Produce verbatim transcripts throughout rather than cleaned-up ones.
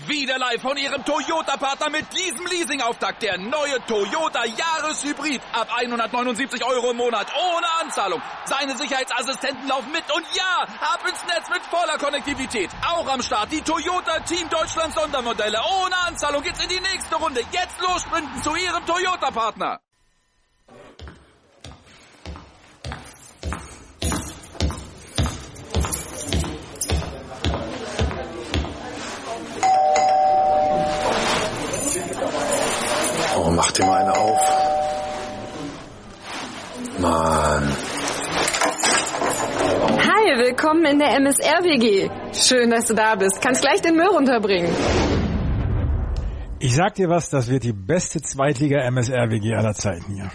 Wieder live von Ihrem Toyota-Partner mit diesem Leasing-Auftakt. Der neue Toyota Jahreshybrid. Ab hundertneunundsiebzig Euro im Monat. Ohne Anzahlung. Seine Sicherheitsassistenten laufen mit. Und ja, ab ins Netz mit voller Konnektivität. Auch am Start die Toyota Team Deutschland Sondermodelle. Ohne Anzahlung geht's in die nächste Runde. Jetzt los sprinten zu Ihrem Toyota-Partner. Oh, mach dir mal eine auf. Mann. Hi, willkommen in der M S R W G. Schön, dass du da bist. Kannst gleich den Müll runterbringen. Ich sag dir was, das wird die beste Zweitliga-M S R W G aller Zeiten hier.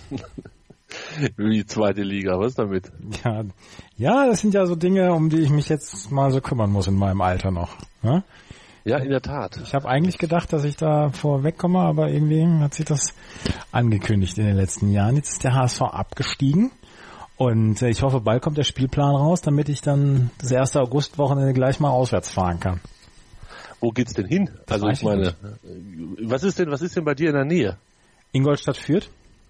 Wie zweite Liga, was damit? Ja, ja, das sind ja so Dinge, um die ich mich jetzt mal so kümmern muss in meinem Alter noch. Ja? Ja, in der Tat. Ich habe eigentlich gedacht, dass ich da vorwegkomme, aber irgendwie hat sich das angekündigt in den letzten Jahren. Jetzt ist der H S V abgestiegen und ich hoffe, bald kommt der Spielplan raus, damit ich dann das erste Augustwochenende gleich mal auswärts fahren kann. Wo geht's denn hin? Das also ich meine, nicht. was ist denn, was ist denn bei dir in der Nähe? Ingolstadt Fürth.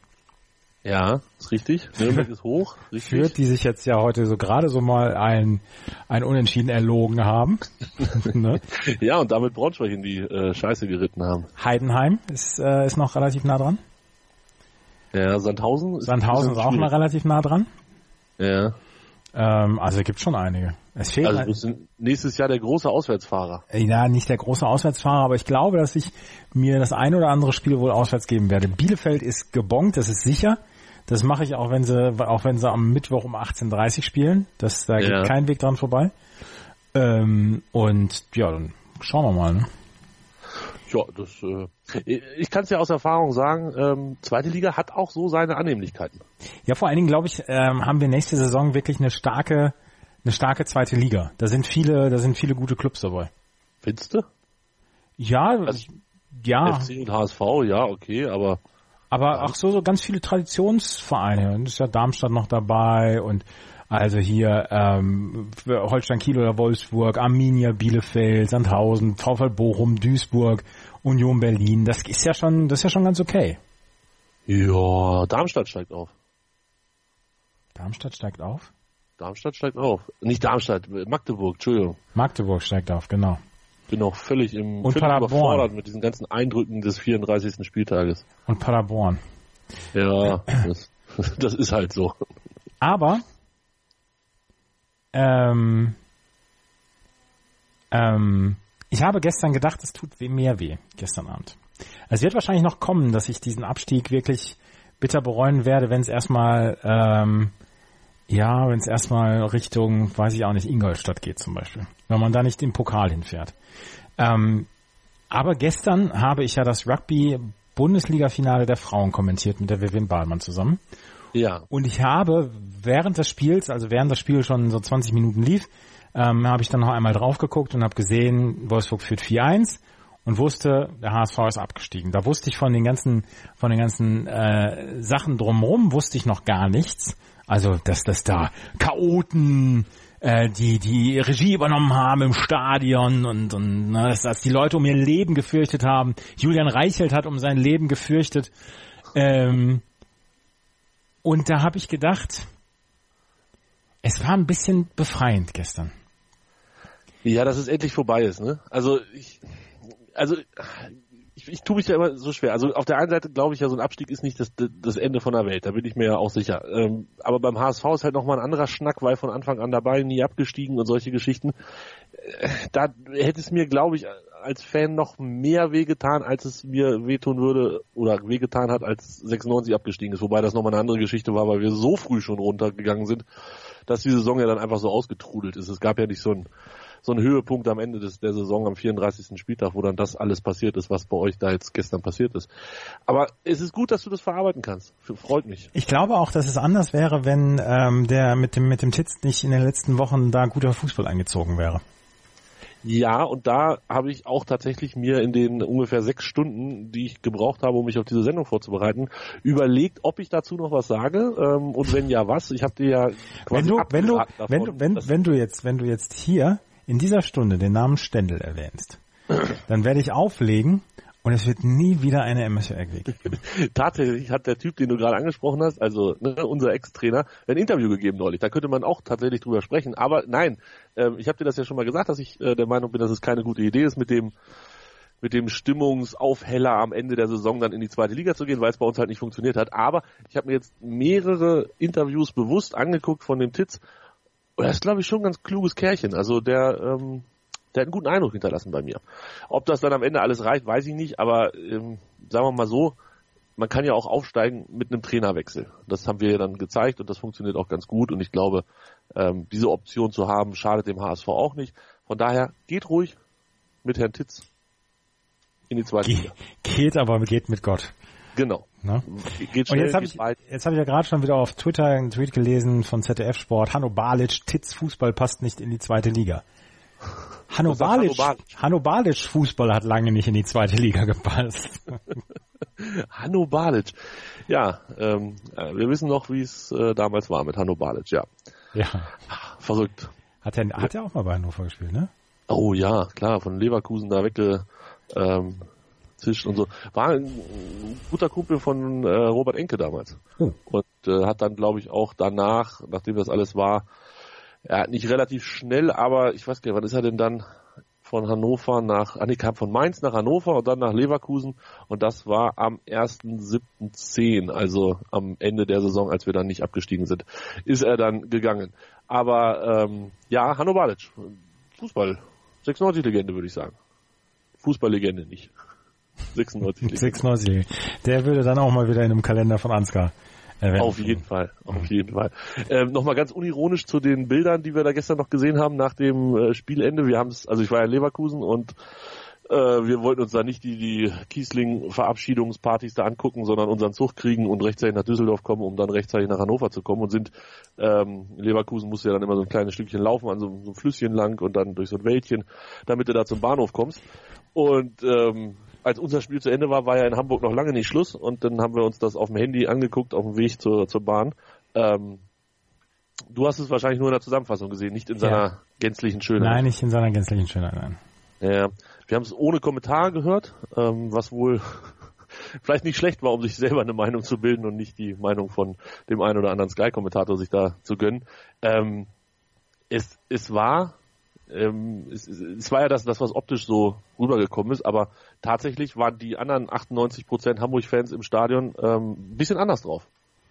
Ja, ist richtig. Nürnberg ist hoch. Richtig. Fürth, die sich jetzt ja heute so gerade so mal ein, ein Unentschieden erlogen haben. Ne? Ja, und damit Braunschweig in die äh, Scheiße geritten haben. Heidenheim ist, äh, ist noch relativ nah dran. Ja, Sandhausen. Ist Sandhausen ist auch noch relativ nah dran. Ja. Ähm, also es gibt schon einige. Es fehlt also du bist nächstes Jahr der große Auswärtsfahrer. Ja, nicht der große Auswärtsfahrer, aber ich glaube, dass ich mir das ein oder andere Spiel wohl auswärts geben werde. Bielefeld ist gebongt, das ist sicher. Das mache ich auch, wenn sie auch wenn sie am Mittwoch um achtzehn Uhr dreißig spielen. Das, da ja. geht kein Weg dran vorbei. Ähm, und ja, dann schauen wir mal. Ne? Ja, das. Äh, ich kann es ja aus Erfahrung sagen, ähm, zweite Liga hat auch so seine Annehmlichkeiten. Ja, vor allen Dingen, glaube ich, ähm, haben wir nächste Saison wirklich eine starke, eine starke zweite Liga. Da sind viele, da sind viele gute Clubs dabei. Findest du? Ja, also, ja. F C und H S V, ja, okay, aber. Aber auch so, so ganz viele Traditionsvereine. Und ist ja Darmstadt noch dabei und also hier ähm, Holstein Kiel oder Wolfsburg, Arminia Bielefeld, Sandhausen, VfL Bochum, Duisburg, Union Berlin. Das ist ja schon, das ist ja schon ganz okay. Ja, Darmstadt steigt auf. Darmstadt steigt auf? Darmstadt steigt auf. Nicht Darmstadt, Magdeburg, Entschuldigung. Magdeburg steigt auf, genau. Bin auch völlig im und völlig überfordert mit diesen ganzen Eindrücken des vierunddreißigsten Spieltages. Und Paderborn. Ja, das, das ist halt so. Aber ähm, ähm, ich habe gestern gedacht, es tut mehr weh, gestern Abend. Es wird wahrscheinlich noch kommen, dass ich diesen Abstieg wirklich bitter bereuen werde, wenn es erstmal ähm, ja, wenn es erstmal Richtung, weiß ich auch nicht, Ingolstadt geht zum Beispiel. Wenn man da nicht im Pokal hinfährt. Ähm, aber gestern habe ich ja das Rugby-Bundesliga-Finale der Frauen kommentiert mit der Vivian Bahlmann zusammen. Ja. Und ich habe während des Spiels, also während das Spiel schon so zwanzig Minuten lief, ähm, habe ich dann noch einmal drauf geguckt und habe gesehen, Wolfsburg führt vier eins und wusste, der H S V ist abgestiegen. Da wusste ich von den ganzen, von den ganzen äh, Sachen drumherum, wusste ich noch gar nichts. Also, dass das da Chaoten, äh, die die Regie übernommen haben im Stadion und, und na, dass, dass die Leute um ihr Leben gefürchtet haben. Julian Reichelt hat um sein Leben gefürchtet. Ähm, und da habe ich gedacht, es war ein bisschen befreiend gestern. Ja, dass es endlich vorbei ist, ne? Also, ich, also, Ich, ich tue mich ja immer so schwer. Also auf der einen Seite glaube ich ja, so ein Abstieg ist nicht das, das Ende von der Welt. Da bin ich mir ja auch sicher. Ähm, aber beim H S V ist halt nochmal ein anderer Schnack, weil von Anfang an dabei, nie abgestiegen und solche Geschichten. Äh, da hätte es mir, glaube ich, als Fan noch mehr wehgetan, als es mir wehtun würde oder wehgetan hat, als sechsundneunzig abgestiegen ist. Wobei das nochmal eine andere Geschichte war, weil wir so früh schon runtergegangen sind, dass die Saison ja dann einfach so ausgetrudelt ist. Es gab ja nicht so ein so ein Höhepunkt am Ende des, der Saison am vierunddreißigsten Spieltag, wo dann das alles passiert ist, was bei euch da jetzt gestern passiert ist. Aber es ist gut, dass du das verarbeiten kannst. Freut mich. Ich glaube auch, dass es anders wäre, wenn ähm, der mit dem mit dem Titz nicht in den letzten Wochen da guter Fußball eingezogen wäre. Ja, und da habe ich auch tatsächlich mir in den ungefähr sechs Stunden, die ich gebraucht habe, um mich auf diese Sendung vorzubereiten, überlegt, ob ich dazu noch was sage ähm, und wenn ja, was. Ich habe dir ja quasi wenn du wenn du davon, wenn du wenn, wenn du jetzt wenn du jetzt hier in dieser Stunde den Namen Stendel erwähnst, dann werde ich auflegen und es wird nie wieder eine M S V R geben. Tatsächlich hat der Typ, den du gerade angesprochen hast, also ne, unser Ex-Trainer, ein Interview gegeben neulich. Da könnte man auch tatsächlich drüber sprechen. Aber nein, äh, ich habe dir das ja schon mal gesagt, dass ich äh, der Meinung bin, dass es keine gute Idee ist, mit dem mit dem Stimmungsaufheller am Ende der Saison dann in die zweite Liga zu gehen, weil es bei uns halt nicht funktioniert hat. Aber ich habe mir jetzt mehrere Interviews bewusst angeguckt von dem Titz. Und er ist, glaube ich, schon ein ganz kluges Kerlchen. Also der, ähm, der hat einen guten Eindruck hinterlassen bei mir. Ob das dann am Ende alles reicht, weiß ich nicht. Aber ähm, sagen wir mal so, man kann ja auch aufsteigen mit einem Trainerwechsel. Das haben wir ja dann gezeigt und das funktioniert auch ganz gut. Und ich glaube, ähm, diese Option zu haben, schadet dem H S V auch nicht. Von daher, geht ruhig mit Herrn Titz in die zweite Ge- Liga. Geht, aber geht mit Gott. Genau. Ne? Geht Und schnell, jetzt habe geht ich, weit. jetzt hab ich ja gerade schon wieder auf Twitter einen Tweet gelesen von Z D F Sport. Hanno Balic, Titz Fußball passt nicht in die zweite Liga. Hanno Was sagt Balic, Hanno Balic? Hanno Balic Fußball hat lange nicht in die zweite Liga gepasst. Hanno Balic. Ja, ähm, wir wissen noch, wie es äh, damals war mit Hanno Balic, ja. Ja. Verrückt. Hat er, hat er auch mal bei Hannover gespielt, ne? Oh ja, klar, von Leverkusen da wegge ähm, zischt und so. War ein guter Kumpel von äh, Robert Enke damals. Oh. Und äh, hat dann, glaube ich, auch danach, nachdem das alles war, er hat nicht relativ schnell, aber ich weiß gar nicht, wann ist er denn dann von Hannover nach, ah nee, kam von Mainz nach Hannover und dann nach Leverkusen und das war am ersten siebten zehn, also am Ende der Saison, als wir dann nicht abgestiegen sind, ist er dann gegangen. Aber ähm, ja, Hanno Balic, Fußball, sechsundneunzig-Legende würde ich sagen. Fußballlegende nicht. sechsundneunzig-Legende. sechsundneunzig. Der würde dann auch mal wieder in einem Kalender von Ansgar erwähnt. Auf jeden Fall, auf jeden Fall. Ähm, Nochmal ganz unironisch zu den Bildern, die wir da gestern noch gesehen haben nach dem äh, Spielende. Wir haben es, also ich war ja in Leverkusen und äh, wir wollten uns da nicht die, die Kiesling-Verabschiedungspartys da angucken, sondern unseren Zug kriegen und rechtzeitig nach Düsseldorf kommen, um dann rechtzeitig nach Hannover zu kommen und sind, ähm, in Leverkusen musste ja dann immer so ein kleines Stückchen laufen, an so, so einem Flüsschen lang und dann durch so ein Wäldchen, damit du da zum Bahnhof kommst. Und ähm, als unser Spiel zu Ende war, war ja in Hamburg noch lange nicht Schluss und dann haben wir uns das auf dem Handy angeguckt, auf dem Weg zur, zur Bahn. Ähm, du hast es wahrscheinlich nur in der Zusammenfassung gesehen, nicht in seiner Ja. gänzlichen Schönheit. Nein, nicht in seiner gänzlichen Schönheit, nein. Ja, wir haben es ohne Kommentar gehört, ähm, was wohl vielleicht nicht schlecht war, um sich selber eine Meinung zu bilden und nicht die Meinung von dem einen oder anderen Sky-Kommentator sich da zu gönnen. Ähm, es, es war Ähm, es, es war ja das, das, was optisch so rübergekommen ist, aber tatsächlich waren die anderen achtundneunzig Prozent Hamburg-Fans im Stadion ähm, ein bisschen anders drauf.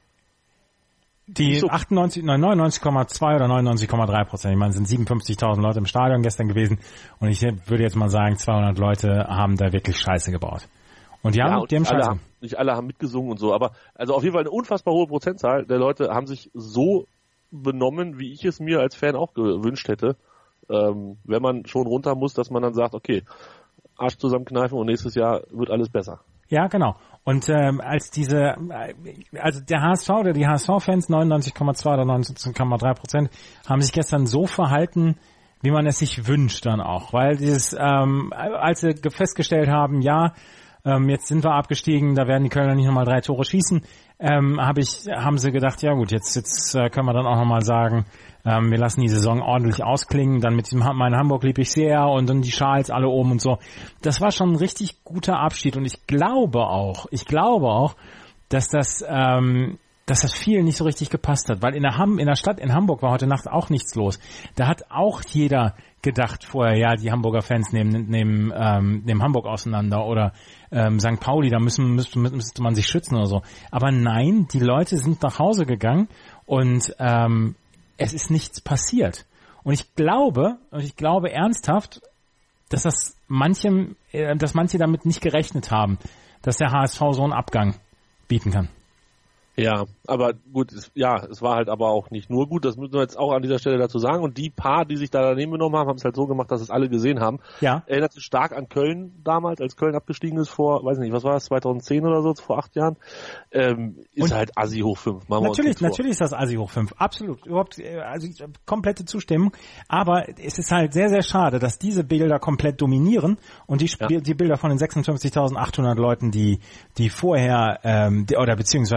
Die so. achtundneunzig, nein, neunundneunzig Komma zwei oder neunundneunzig Komma drei Prozent. Ich meine, es sind siebenundfünfzigtausend Leute im Stadion gestern gewesen und ich würde jetzt mal sagen, zweihundert Leute haben da wirklich Scheiße gebaut. Und die haben, Ja, und die haben nicht, alle Scheiße. haben, nicht alle haben mitgesungen und so, aber also auf jeden Fall eine unfassbar hohe Prozentzahl der Leute haben sich so benommen, wie ich es mir als Fan auch gewünscht hätte. Ähm, wenn man schon runter muss, dass man dann sagt, okay, Arsch zusammenkneifen und nächstes Jahr wird alles besser. Ja, genau. Und ähm, als diese, also der H S V oder die H S V-Fans, neunundneunzig Komma zwei oder neunundneunzig Komma drei Prozent, haben sich gestern so verhalten, wie man es sich wünscht dann auch. Weil dieses, ähm, als sie festgestellt haben, ja, ähm, jetzt sind wir abgestiegen, da werden die Kölner nicht nochmal drei Tore schießen, ähm, hab ich, haben sie gedacht, ja gut, jetzt, jetzt äh, können wir dann auch nochmal sagen, ähm, wir lassen die Saison ordentlich ausklingen, dann mit diesem mein Hamburg lieb ich sehr und dann die Schals alle oben und so. Das war schon ein richtig guter Abschied und ich glaube auch, ich glaube auch, dass das, ähm, dass das vielen nicht so richtig gepasst hat, weil in der Ham, in der Stadt in Hamburg war heute Nacht auch nichts los. Da hat auch jeder gedacht vorher, ja, die Hamburger Fans nehmen, nehmen, ähm, nehmen Hamburg auseinander oder ähm, Sankt Pauli, da müssen, müsste, müsste man sich schützen oder so. Aber nein, die Leute sind nach Hause gegangen und ähm, es ist nichts passiert. Und ich glaube, und ich glaube ernsthaft, dass das manchem, äh, dass manche damit nicht gerechnet haben, dass der H S V so einen Abgang bieten kann. Ja, aber gut, es, ja, es war halt aber auch nicht nur gut, das müssen wir jetzt auch an dieser Stelle dazu sagen. Und die paar, die sich da daneben genommen haben, haben es halt so gemacht, dass es alle gesehen haben. Ja. Erinnert sich stark an Köln damals, als Köln abgestiegen ist vor, weiß nicht, was war das, zweitausendzehn oder so, vor acht Jahren. Ähm, ist Und halt Assi hoch fünf. Machen wir uns Natürlich, nichts vor. natürlich ist das Assi hoch fünf. Absolut. Überhaupt, äh, also äh, komplette Zustimmung. Aber es ist halt sehr, sehr schade, dass diese Bilder komplett dominieren und die, Sp- Ja. die Bilder von den sechsundfünfzigtausendachthundert Leuten, die, die vorher, ähm, die, oder beziehungsweise die da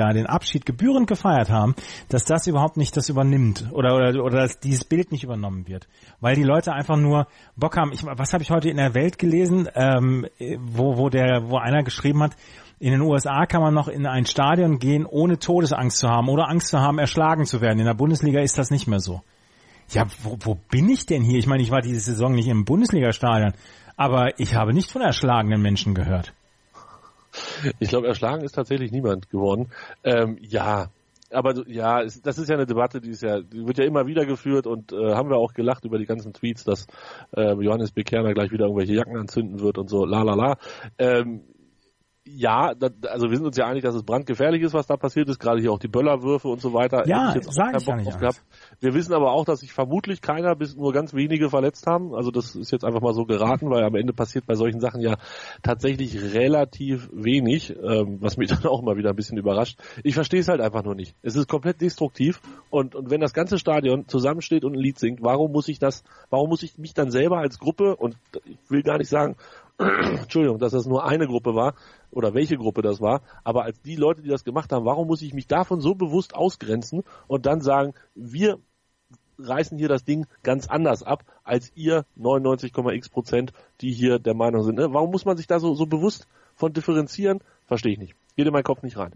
da den Abschied gebührend gefeiert haben, dass das überhaupt nicht das übernimmt oder oder oder dass dieses Bild nicht übernommen wird, weil die Leute einfach nur Bock haben. Ich, was habe ich heute in der Welt gelesen, ähm, wo wo der wo einer geschrieben hat, in den U S A kann man noch in ein Stadion gehen, ohne Todesangst zu haben oder Angst zu haben, erschlagen zu werden. In der Bundesliga ist das nicht mehr so. Ja, wo, wo bin ich denn hier? Ich meine, ich war diese Saison nicht im Bundesliga-Stadion, aber ich habe nicht von erschlagenen Menschen gehört. Ich glaube, erschlagen ist tatsächlich niemand geworden. Ähm, ja, aber ja, es, das ist ja eine Debatte, die ist ja, die wird ja immer wieder geführt und äh, haben wir auch gelacht über die ganzen Tweets, dass äh, Johannes B. Kerner gleich wieder irgendwelche Jacken anzünden wird und so, la la la. Ähm, Ja, da, also wir sind uns ja einig, dass es brandgefährlich ist, was da passiert ist, gerade hier auch die Böllerwürfe und so weiter. Ja, sage ich gar nicht gehabt. Wir wissen aber auch, dass sich vermutlich keiner bis nur ganz wenige verletzt haben. Also das ist jetzt einfach mal so geraten, weil am Ende passiert bei solchen Sachen ja tatsächlich relativ wenig, ähm, was mich dann auch mal wieder ein bisschen überrascht. Ich verstehe es halt einfach nur nicht. Es ist komplett destruktiv und und wenn das ganze Stadion zusammensteht und ein Lied singt, warum muss ich das, warum muss ich mich dann selber als Gruppe, und ich will gar nicht sagen, Entschuldigung, dass das nur eine Gruppe war oder welche Gruppe das war, aber als die Leute, die das gemacht haben, warum muss ich mich davon so bewusst ausgrenzen und dann sagen, wir reißen hier das Ding ganz anders ab, als ihr neunundneunzig Komma x Prozent, die hier der Meinung sind. Ne? Warum muss man sich da so, so bewusst von differenzieren? Verstehe ich nicht. Geht in meinen Kopf nicht rein.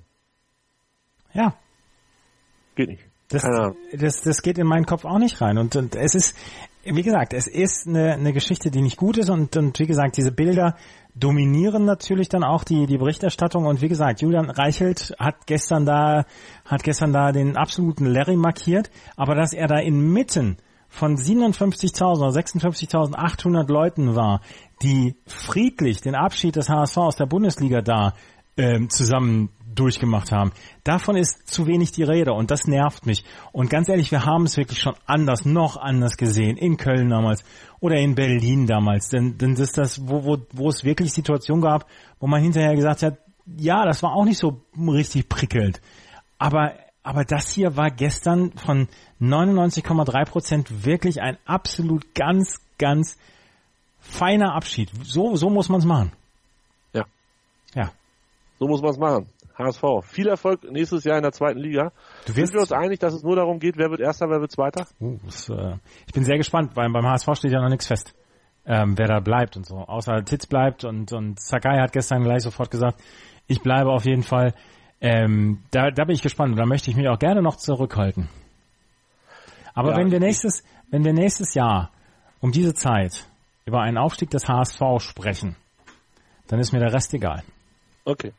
Ja. Geht nicht. Das, das, das geht in meinen Kopf auch nicht rein. Und, und es ist, wie gesagt, es ist eine, eine Geschichte, die nicht gut ist. Und, und wie gesagt, diese Bilder dominieren natürlich dann auch die, die Berichterstattung. Und wie gesagt, Julian Reichelt hat gestern da, hat gestern da den absoluten Larry markiert. Aber dass er da inmitten von siebenundfünfzigtausend oder sechsundfünfzigtausendachthundert Leuten war, die friedlich den Abschied des H S V aus der Bundesliga da ähm, zusammen durchgemacht haben. Davon ist zu wenig die Rede und das nervt mich. Und ganz ehrlich, wir haben es wirklich schon anders, noch anders gesehen. In Köln damals oder in Berlin damals. Denn, denn das ist das, wo, wo, wo es wirklich Situationen gab, wo man hinterher gesagt hat, ja, das war auch nicht so richtig prickelnd. Aber, aber das hier war gestern von neunundneunzig Komma drei Prozent wirklich ein absolut ganz, ganz feiner Abschied. So, so muss man es machen. Ja. Ja. So muss man es machen. H S V. Viel Erfolg nächstes Jahr in der zweiten Liga. Du wirst Sind wir uns einig, dass es nur darum geht, wer wird Erster, wer wird Zweiter? Uh, das, äh, ich bin sehr gespannt, weil beim H S V steht ja noch nichts fest, ähm, wer da bleibt und so. Außer Titz bleibt und, und Sakai hat gestern gleich sofort gesagt, ich bleibe auf jeden Fall. Ähm, da, da bin ich gespannt und da möchte ich mich auch gerne noch zurückhalten. Aber ja, wenn wir nächstes, wenn wir nächstes Jahr um diese Zeit über einen Aufstieg des H S V sprechen, dann ist mir der Rest egal. Okay.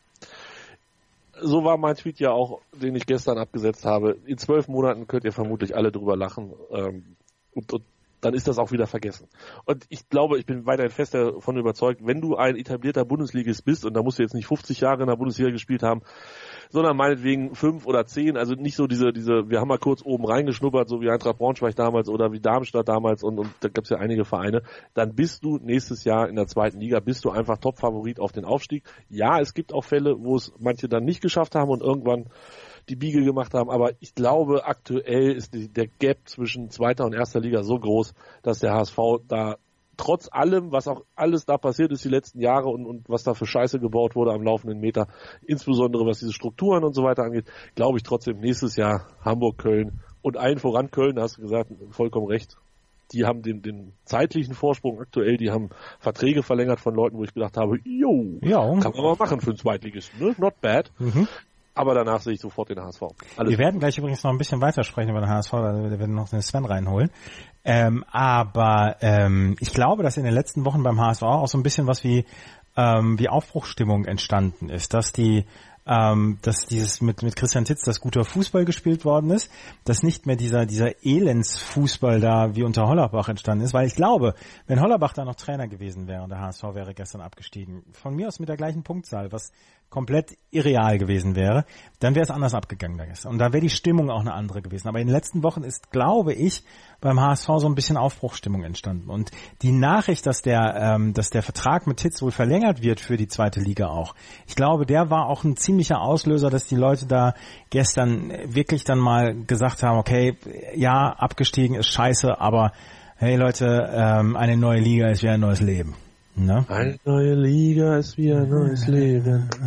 So war mein Tweet ja auch, den ich gestern abgesetzt habe. In zwölf Monaten könnt ihr vermutlich alle drüber lachen. Ähm, und, und dann ist das auch wieder vergessen. Und ich glaube, ich bin weiterhin fest davon überzeugt, wenn du ein etablierter Bundesligist bist, und da musst du jetzt nicht fünfzig Jahre in der Bundesliga gespielt haben, sondern meinetwegen fünf oder zehn, also nicht so diese, diese, wir haben mal kurz oben reingeschnuppert, so wie Eintracht Braunschweig damals oder wie Darmstadt damals und, und da gab es ja einige Vereine, dann bist du nächstes Jahr in der zweiten Liga, bist du einfach Top-Favorit auf den Aufstieg. Ja, es gibt auch Fälle, wo es manche dann nicht geschafft haben und irgendwann die Biege gemacht haben, aber ich glaube, aktuell ist die, der Gap zwischen zweiter und erster Liga so groß, dass der H S V da trotz allem, was auch alles da passiert ist die letzten Jahre und, und was da für Scheiße gebaut wurde am laufenden Meter, insbesondere was diese Strukturen und so weiter angeht, glaube ich trotzdem nächstes Jahr Hamburg, Köln und allen voran Köln, da hast du gesagt, vollkommen recht. Die haben den, den zeitlichen Vorsprung aktuell, die haben Verträge verlängert von Leuten, wo ich gedacht habe, jo, ja, kann man mal machen für einen Zweitligisten, ne? Not bad. Mhm. Aber danach sehe ich sofort den H S V. Alles wir werden gleich übrigens noch ein bisschen weitersprechen über den H S V, weil wir werden noch den Sven reinholen. Ähm, aber ähm, ich glaube, dass in den letzten Wochen beim H S V auch so ein bisschen was wie ähm, wie Aufbruchsstimmung entstanden ist, dass die ähm, dass dieses mit mit Christian Titz das guter Fußball gespielt worden ist, dass nicht mehr dieser dieser Elendsfußball da wie unter Hollerbach entstanden ist, weil ich glaube, wenn Hollerbach da noch Trainer gewesen wäre und der H S V wäre gestern abgestiegen, von mir aus mit der gleichen Punktzahl, was komplett irreal gewesen wäre, dann wäre es anders abgegangen da gestern. Und da wäre die Stimmung auch eine andere gewesen. Aber in den letzten Wochen ist, glaube ich, beim H S V so ein bisschen Aufbruchsstimmung entstanden. Und die Nachricht, dass der, ähm, dass der Vertrag mit Titz wohl verlängert wird für die zweite Liga auch, ich glaube, der war auch ein ziemlicher Auslöser, dass die Leute da gestern wirklich dann mal gesagt haben, okay, ja, abgestiegen ist scheiße, aber hey Leute, ähm, eine neue Liga ist wie ein neues Leben. Ne? Eine neue Liga ist wie ein neues Leben.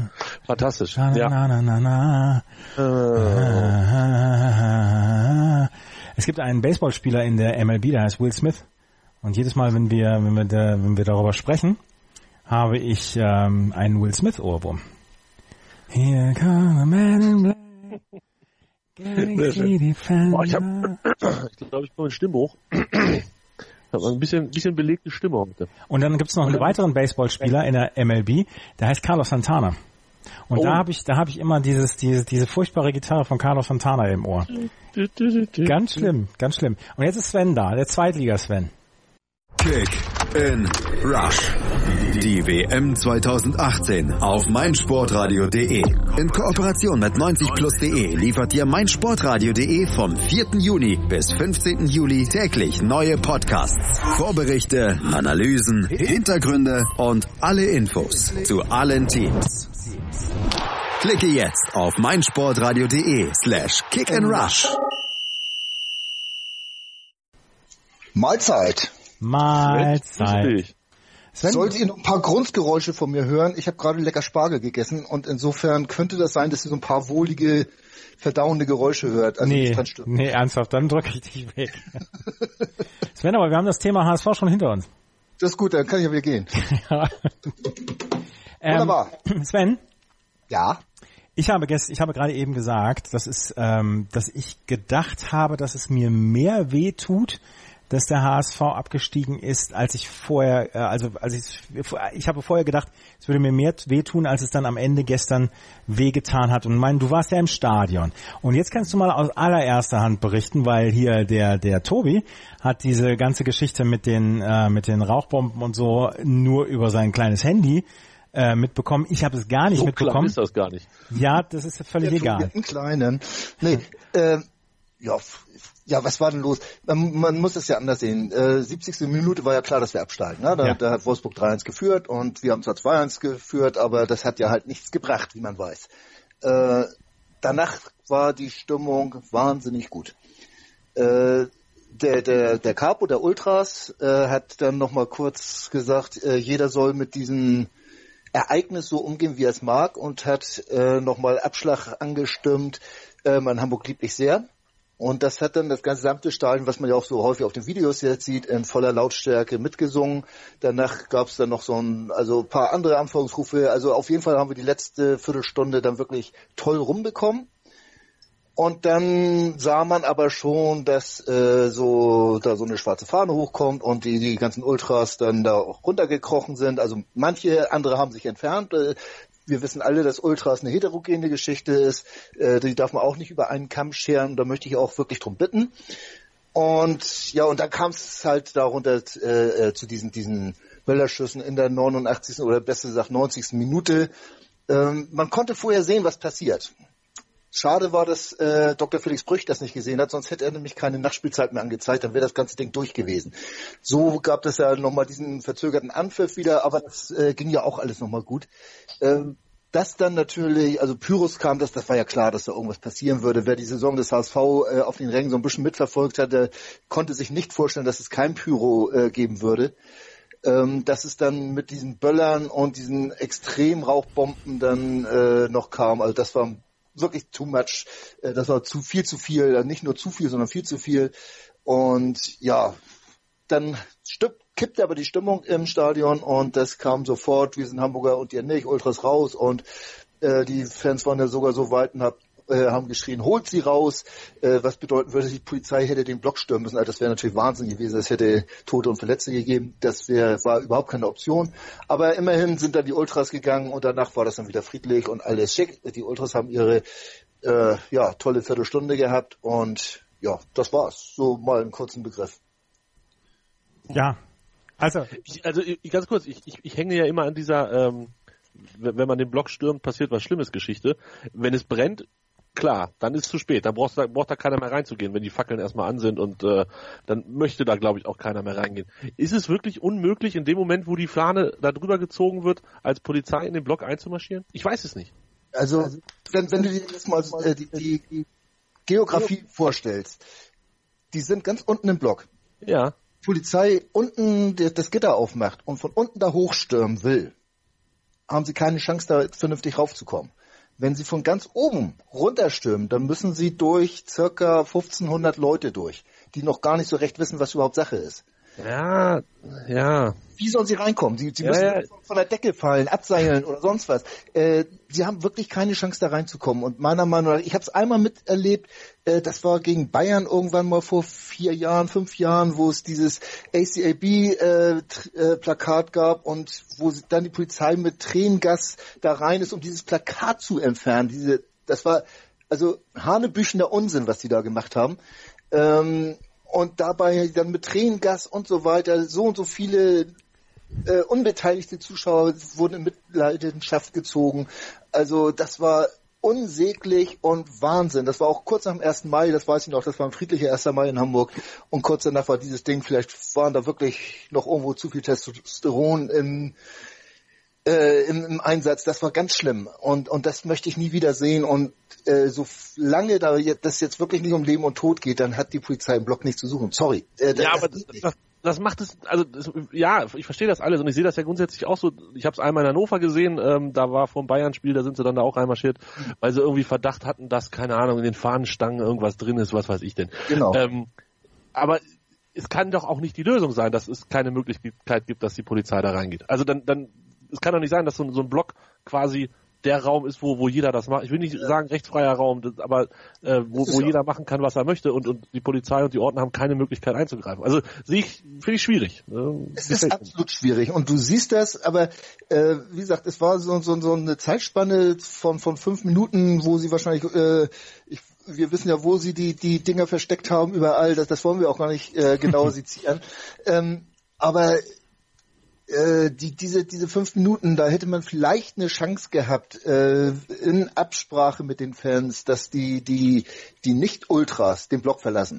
Fantastisch. Na, ja. na, na, na, na. Äh. Es gibt einen Baseballspieler in der M L B, der heißt Will Smith. Und jedes Mal, wenn wir, wenn wir, da, wenn wir darüber sprechen, habe ich ähm, einen Will Smith Ohrwurm. Here come a man in black. Boah, ich habe, ich glaube, ich brauche eine Stimmhoch. Ich habe ein bisschen, bisschen belegte Stimme heute. Und dann gibt's noch einen weiteren Baseballspieler in der M L B, der heißt Carlos Santana. Und oh. da habe ich, da habe ich immer dieses, diese, diese furchtbare Gitarre von Carlos Santana im Ohr. Ganz schlimm, ganz schlimm. Und jetzt ist Sven da, der Zweitliga-Sven. Kick in Rush. Die W M zwanzig achtzehn auf meinsportradio punkt de. In Kooperation mit neunzig plus punkt de liefert dir meinsportradio punkt de vom vierten Juni bis fünfzehnten Juli täglich neue Podcasts, Vorberichte, Analysen, Hintergründe und alle Infos zu allen Teams. Klicke jetzt auf meinsportradio punkt de slash kick and rush. Mahlzeit. Mahlzeit. Sven? Solltet ihr noch ein paar Grundgeräusche von mir hören? Ich habe gerade lecker Spargel gegessen und insofern könnte das sein, dass ihr so ein paar wohlige, verdauende Geräusche hört. Also nee, nee, ernsthaft, dann drücke ich dich weg. Sven, aber wir haben das Thema H S V schon hinter uns. Das ist gut, dann kann ich ja wieder gehen. Ja. Wunderbar. Ähm, Sven? Ja? Ich habe gest, ich habe gerade eben gesagt, dass es, ähm, dass ich gedacht habe, dass es mir mehr weh tut, dass der H S V abgestiegen ist, als ich vorher, äh, also als ich, ich habe vorher gedacht, es würde mir mehr wehtun, als es dann am Ende gestern wehgetan hat. Und mein, du warst ja im Stadion. Und jetzt kannst du mal aus allererster Hand berichten, weil hier der der Tobi hat diese ganze Geschichte mit den äh, mit den Rauchbomben und so nur über sein kleines Handy äh, mitbekommen. Ich habe es gar nicht so mitbekommen. Klein ist das gar nicht. Ja, das ist völlig der egal. Tobi, einen kleinen. Nee, äh, ja. Ja, was war denn los? Man, man muss es ja anders sehen. Äh, siebzigste Minute war ja klar, dass wir absteigen. Ne? Da, ja. da hat Wolfsburg drei eins geführt und wir haben zwar zwei eins geführt, aber das hat ja halt nichts gebracht, wie man weiß. Äh, danach war die Stimmung wahnsinnig gut. Äh, der, der, der Capo der Ultras äh, hat dann nochmal kurz gesagt, äh, jeder soll mit diesem Ereignis so umgehen, wie er es mag, und hat äh, nochmal Abschlag angestimmt. Äh, man Hamburg liebt mich sehr. Und das hat dann das gesamte Stadion, was man ja auch so häufig auf den Videos jetzt sieht, in voller Lautstärke mitgesungen. Danach gab es dann noch so ein, also ein paar andere Anforderungsrufe. Also auf jeden Fall haben wir die letzte Viertelstunde dann wirklich toll rumbekommen. Und dann sah man aber schon, dass äh, so da so eine schwarze Fahne hochkommt und die, die ganzen Ultras dann da auch runtergekrochen sind. Also manche andere haben sich entfernt. Äh, Wir wissen alle, dass Ultras eine heterogene Geschichte ist. Äh, die darf man auch nicht über einen Kamm scheren. Da möchte ich auch wirklich drum bitten. Und ja, und dann kam es halt darunter äh, zu diesen diesen Böllerschüssen in der neunundachtzigsten oder besser gesagt neunzigsten Minute. Ähm, man konnte vorher sehen, was passiert. Schade war, dass äh, Doktor Felix Brüch das nicht gesehen hat, sonst hätte er nämlich keine Nachspielzeit mehr angezeigt, dann wäre das ganze Ding durch gewesen. So gab es ja nochmal diesen verzögerten Anpfiff wieder, aber das äh, ging ja auch alles nochmal gut. Ähm, das dann natürlich, also Pyros kam, das, das war ja klar, dass da irgendwas passieren würde. Wer die Saison des H S V äh, auf den Rängen so ein bisschen mitverfolgt hat, der konnte sich nicht vorstellen, dass es kein Pyro äh, geben würde. Ähm, dass es dann mit diesen Böllern und diesen Extremrauchbomben dann äh, noch kam, also das war wirklich too much, das war zu viel zu viel, nicht nur zu viel, sondern viel zu viel. Und ja, dann stipp, kippte aber die Stimmung im Stadion und das kam sofort, wir sind Hamburger und ihr nicht, Ultras raus und äh, die Fans waren ja sogar so weit und hab, äh, haben geschrien, holt sie raus, äh, was bedeuten würde, die Polizei hätte den Block stürmen müssen. Also das wäre natürlich Wahnsinn gewesen, es hätte Tote und Verletzte gegeben, das wär, war überhaupt keine Option. Aber immerhin sind dann die Ultras gegangen und danach war das dann wieder friedlich und alles schick. Die Ultras haben ihre äh, ja tolle Viertelstunde gehabt und ja, das war's. So mal einen kurzen Begriff. Ja, also ich, also ich, ganz kurz, ich, ich, ich hänge ja immer an dieser, ähm, wenn man den Block stürmt, passiert was Schlimmes Geschichte. Wenn es brennt, klar, dann ist es zu spät. Dann braucht da, braucht da keiner mehr reinzugehen, wenn die Fackeln erstmal an sind und äh, dann möchte da, glaube ich, auch keiner mehr reingehen. Ist es wirklich unmöglich, in dem Moment, wo die Fahne da drüber gezogen wird, als Polizei in den Block einzumarschieren? Ich weiß es nicht. Also, wenn, wenn du dir jetzt mal äh, die, die, die Geografie vorstellst, die sind ganz unten im Block. Ja. Polizei unten das Gitter aufmacht und von unten da hochstürmen will, haben sie keine Chance, da vernünftig raufzukommen. Wenn sie von ganz oben runterstürmen, dann müssen sie durch circa fünfzehnhundert Leute durch, die noch gar nicht so recht wissen, was überhaupt Sache ist. Ja, ja. Wie sollen sie reinkommen? Sie, sie Ja, müssen ja. von der Decke fallen, abseilen oder sonst was. Äh, sie haben wirklich keine Chance, da reinzukommen. Und meiner Meinung nach, ich habe es einmal miterlebt, äh, das war gegen Bayern irgendwann mal vor vier Jahren, fünf Jahren, wo es dieses A C A B-Plakat äh, gab und wo sie, dann die Polizei mit Tränengas da rein ist, um dieses Plakat zu entfernen. Diese, das war also hanebüchender Unsinn, was die da gemacht haben. Ähm, und dabei dann mit Tränengas und so weiter, so und so viele äh, unbeteiligte Zuschauer wurden in Mitleidenschaft gezogen. Also das war unsäglich und Wahnsinn. Das war auch kurz nach dem ersten Mai, das weiß ich noch, das war ein friedlicher erster Mai in Hamburg. Und kurz danach war dieses Ding, vielleicht waren da wirklich noch irgendwo zu viel Testosteron im Äh, im, im Einsatz, das war ganz schlimm und und das möchte ich nie wieder sehen und äh, so lange da das jetzt wirklich nicht um Leben und Tod geht, dann hat die Polizei im Block nichts zu suchen. Sorry. Äh, das, Ja, aber das, das, das macht es, also das, ja, ich verstehe das alles und ich sehe das ja grundsätzlich auch so. Ich habe es einmal in Hannover gesehen, ähm, da war vor dem Bayern-Spiel, da sind sie dann da auch reinmarschiert, weil sie irgendwie Verdacht hatten, dass, keine Ahnung, in den Fahnenstangen irgendwas drin ist, was weiß ich denn. Genau. Ähm, aber es kann doch auch nicht die Lösung sein, dass es keine Möglichkeit gibt, dass die Polizei da reingeht. Also dann, dann es kann doch nicht sein, dass so, so ein Block quasi der Raum ist, wo, wo jeder das macht. Ich will nicht sagen rechtsfreier Raum, das, aber äh, wo, wo jeder machen kann, was er möchte und, und die Polizei und die Ordner haben keine Möglichkeit einzugreifen. Also sehe ich, finde ich schwierig. Es ist absolut schwierig und du siehst das, aber äh, wie gesagt, es war so, so, so eine Zeitspanne von, von fünf Minuten, wo sie wahrscheinlich, äh, ich, wir wissen ja, wo sie die, die Dinger versteckt haben, überall, das, das wollen wir auch gar nicht äh, genau sezieren. Ähm, aber Äh, die, diese, diese fünf Minuten, da hätte man vielleicht eine Chance gehabt, äh, in Absprache mit den Fans, dass die, die, die Nicht-Ultras den Block verlassen.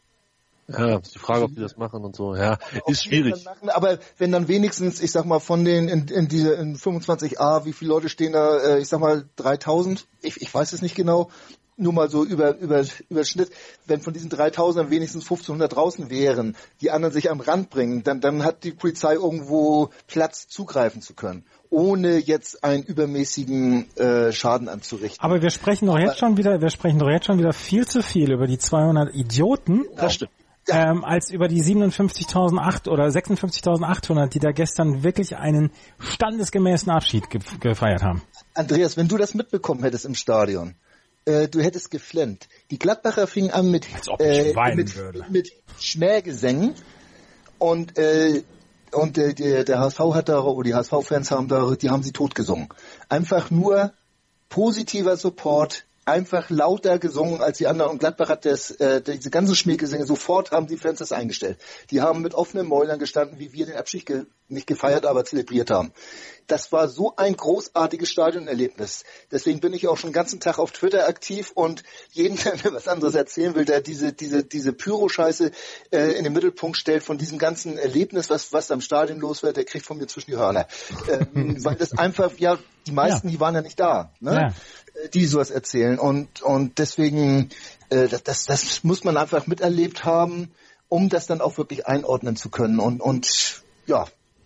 Ja, ist die Frage, ob die das machen und so. Ja, ist schwierig. Machen, aber wenn dann wenigstens, ich sag mal, von den, in, in diese, in fünfundzwanzig a, wie viele Leute stehen da, äh, ich sag mal, dreitausend? Ich, ich weiß es nicht genau. Nur mal so über, über, über Schnitt, wenn von diesen dreitausend wenigstens fünfzehnhundert draußen wären, die anderen sich am Rand bringen, dann, dann hat die Polizei irgendwo Platz, zugreifen zu können, ohne jetzt einen übermäßigen äh, Schaden anzurichten. Aber wir sprechen doch jetzt schon wieder, wir sprechen doch jetzt schon wieder viel zu viel über die zweihundert Idioten. Das stimmt. Ähm, als über die siebenundfünfzigtausend oder sechsundfünfzigtausendachthundert, die da gestern wirklich einen standesgemäßen Abschied ge- gefeiert haben. Andreas, wenn du das mitbekommen hättest im Stadion, du hättest geflennt. Die Gladbacher fingen an mit, Als ob ich äh, weinen mit, würde. mit Schmähgesängen und, äh, und äh, der, der H S V hat da, oder die H S V-Fans haben da, die haben sie totgesungen. Einfach nur positiver Support, einfach lauter gesungen als die anderen und Gladbach hat das, äh, diese ganzen Schmähgesänge, sofort haben die Fans das eingestellt. Die haben mit offenen Mäulern gestanden, wie wir den Abschied ge- nicht gefeiert, aber zelebriert haben. Das war so ein großartiges Stadionerlebnis. Deswegen bin ich auch schon den ganzen Tag auf Twitter aktiv und jeden, der mir was anderes erzählen will, der diese diese diese Pyro-Scheiße äh, in den Mittelpunkt stellt von diesem ganzen Erlebnis, was was am Stadion los wird, der kriegt von mir zwischen die Hörner. Ähm, weil das einfach, ja, die meisten, ja. die waren ja nicht da, ne? Ja. Die sowas erzählen. Und und deswegen, äh, das, das, das muss man einfach miterlebt haben, um das dann auch wirklich einordnen zu können. Und und ja,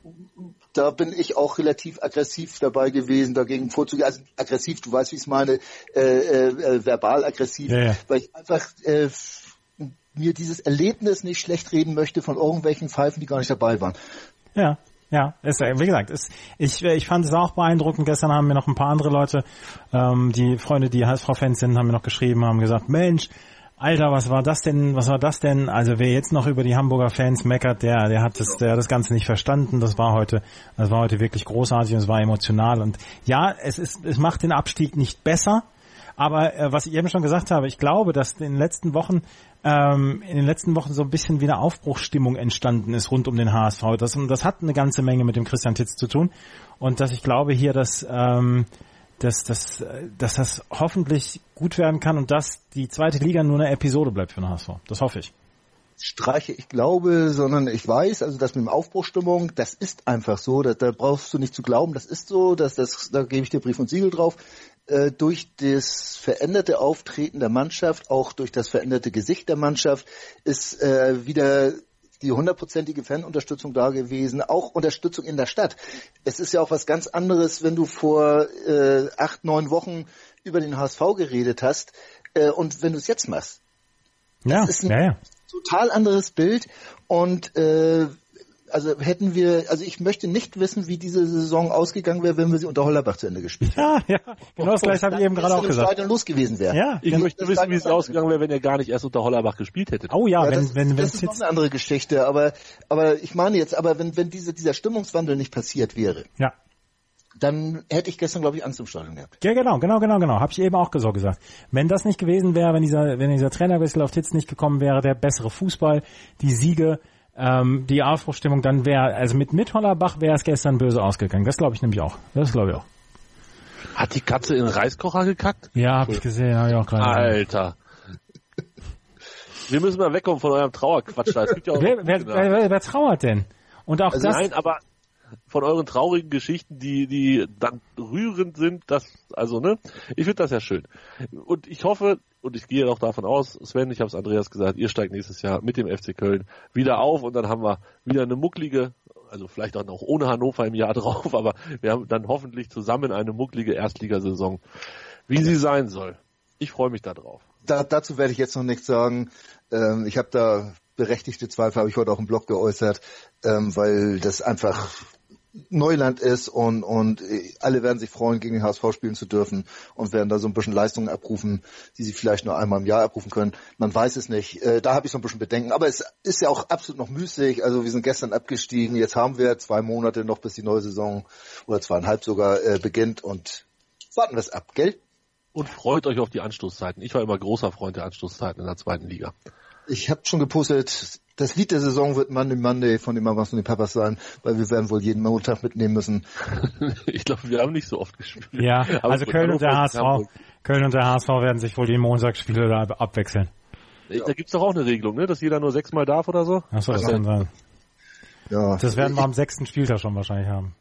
da bin ich auch relativ aggressiv dabei gewesen, dagegen vorzugehen. Also aggressiv, du weißt, wie ich es meine, äh, äh, verbal aggressiv, ja, ja. Weil ich einfach äh, mir dieses Erlebnis nicht schlecht reden möchte von irgendwelchen Pfeifen, die gar nicht dabei waren. Ja, ja, ist, wie gesagt, ist, ich, ich fand es auch beeindruckend. Gestern haben mir noch ein paar andere Leute, ähm, die Freunde, die H S V-Fans sind, haben mir noch geschrieben, haben gesagt, Mensch, Alter, was war das denn, was war das denn? Also wer jetzt noch über die Hamburger Fans meckert, der, der hat das, der hat das Ganze nicht verstanden. Das war heute, das war heute wirklich großartig und es war emotional. Und ja, es ist, es macht den Abstieg nicht besser. Aber äh, was ich eben schon gesagt habe, ich glaube, dass in den letzten Wochen, ähm, in den letzten Wochen so ein bisschen wieder Aufbruchsstimmung entstanden ist rund um den H S V. Das, und das hat eine ganze Menge mit dem Christian Titz zu tun. Und dass ich glaube hier, dass, ähm, dass, dass, dass das hoffentlich gut werden kann und dass die zweite Liga nur eine Episode bleibt für den H S V. Das hoffe ich. Streiche, ich glaube, sondern ich weiß, also das mit dem Aufbruchstimmung, das ist einfach so, da, da brauchst du nicht zu glauben, das ist so, dass das, da gebe ich dir Brief und Siegel drauf. Äh, durch das veränderte Auftreten der Mannschaft, auch durch das veränderte Gesicht der Mannschaft, ist äh, wieder die hundertprozentige Fanunterstützung da gewesen, auch Unterstützung in der Stadt. Es ist ja auch was ganz anderes, wenn du vor äh, acht, neun Wochen über den H S V geredet hast äh, und wenn du es jetzt machst. Ja, das ist ein ja, ja. total anderes Bild und äh, also hätten wir, also ich möchte nicht wissen, wie diese Saison ausgegangen wäre, wenn wir sie unter Hollerbach zu Ende gespielt hätten. Ja, ja, genau das gleiche habe ich eben gerade auch gesagt. Stadion los gewesen wäre. Ja, ich möchte wissen, wie es ausgegangen wäre, wenn ihr gar nicht erst unter Hollerbach gespielt hättet. Oh ja, ja wenn, das, wenn, wenn das ist noch eine andere Geschichte, aber, aber ich meine jetzt, aber wenn, wenn diese, dieser Stimmungswandel nicht passiert wäre, ja. dann hätte ich gestern, glaube ich, Angst im Stadion gehabt. Ja, genau, genau, genau, genau. Habe ich eben auch so gesagt. Wenn das nicht gewesen wäre, wenn dieser, wenn dieser Trainerwechsel auf Titz nicht gekommen wäre, der bessere Fußball, die Siege, ähm, die Aufbruchstimmung, dann wäre, also mit, mit Hollerbach wäre es gestern böse ausgegangen. Das glaube ich nämlich auch. Das glaube ich auch. Hat die Katze in den Reiskocher gekackt? Ja, habe ich gesehen, habe ich auch gerade. Alter. Wir müssen mal wegkommen von eurem Trauerquatsch da. Es gibt ja auch wer, wer, wer, wer, wer trauert denn? Und auch also das. Nein, aber von euren traurigen Geschichten, die, die dann rührend sind, das, also, ne? Ich finde das ja schön. Und ich hoffe, und ich gehe auch davon aus, Sven, ich habe es Andreas gesagt, ihr steigt nächstes Jahr mit dem F C Köln wieder auf und dann haben wir wieder eine mucklige, also vielleicht auch noch ohne Hannover im Jahr drauf, aber wir haben dann hoffentlich zusammen eine mucklige Erstligasaison, wie sie sein soll. Ich freue mich da drauf. Da, dazu werde ich jetzt noch nichts sagen. Ähm, ich habe da berechtigte Zweifel, habe ich heute auch im Blog geäußert, ähm, weil das einfach Neuland ist und, und alle werden sich freuen, gegen den H S V spielen zu dürfen und werden da so ein bisschen Leistungen abrufen, die sie vielleicht nur einmal im Jahr abrufen können. Man weiß es nicht. Äh, da habe ich so ein bisschen Bedenken. Aber es ist ja auch absolut noch müßig. Also wir sind gestern abgestiegen. Jetzt haben wir zwei Monate noch, bis die neue Saison oder zweieinhalb sogar äh, beginnt und warten wir es ab, gell? Und freut euch auf die Anstoßzeiten. Ich war immer großer Freund der Anstoßzeiten in der zweiten Liga. Ich habe schon gepostet, das Lied der Saison wird Monday Monday von den Mamas und den Papas sein, weil wir werden wohl jeden Montag mitnehmen müssen. Ich glaube, wir haben nicht so oft gespielt. Ja, aber also Köln und der H S V, Köln und der H S V werden sich wohl die Montagsspiele da abwechseln. Ja. Da gibt's doch auch eine Regelung, ne, dass jeder nur sechsmal darf oder so? Ach so, das kann sein. Ja. Das werden wir am sechsten Spieltag schon wahrscheinlich haben.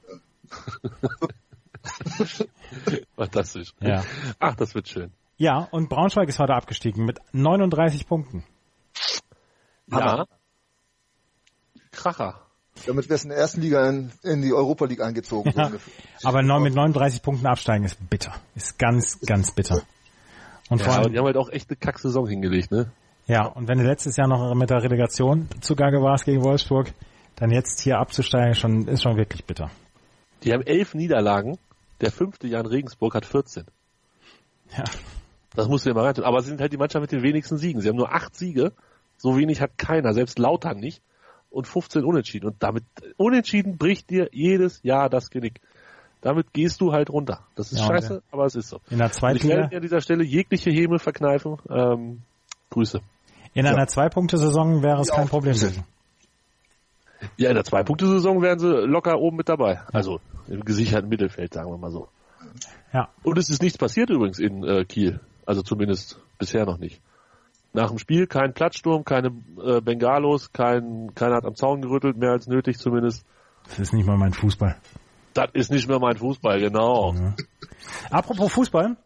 Fantastisch. Ja. Ach, das wird schön. Ja, und Braunschweig ist heute abgestiegen mit neununddreißig Punkten. Ja. Kracher. Damit wär's in der ersten Liga in, in die Europa League eingezogen. Ja, aber neun, mit neununddreißig Punkten absteigen ist bitter. Ist ganz, ganz bitter. Und ja, vor allem, aber die haben halt auch echt eine Kack-Saison hingelegt, ne? Ja, und wenn du letztes Jahr noch mit der Relegation zugange warst gegen Wolfsburg, dann jetzt hier abzusteigen, schon, ist schon wirklich bitter. Die haben elf Niederlagen. Der fünfte Jan Regensburg hat vierzehn. Ja. Das musst du dir mal reintun. Aber sie sind halt die Mannschaft mit den wenigsten Siegen. Sie haben nur acht Siege. So wenig hat keiner, selbst Lautern nicht. Und fünfzehn Unentschieden. Und damit, Unentschieden bricht dir jedes Jahr das Genick. Damit gehst du halt runter. Das ist ja, scheiße, aber es ist so. In der zweiten ich werde mir an dieser Stelle jegliche Häme verkneifen. Ähm, Grüße. In ja. einer Zwei-Punkte-Saison wäre es ja, kein Problem gewesen. Ja, in der Zwei-Punkte-Saison wären sie locker oben mit dabei. Also im gesicherten Mittelfeld, sagen wir mal so. Ja. Und es ist nichts passiert übrigens in äh, Kiel. Also zumindest bisher noch nicht. Nach dem Spiel kein Platzsturm, keine äh, Bengalos, kein, keiner hat am Zaun gerüttelt, mehr als nötig zumindest. Das ist nicht mal mein Fußball. Das ist nicht mehr mein Fußball, genau. Ja. Apropos Fußball,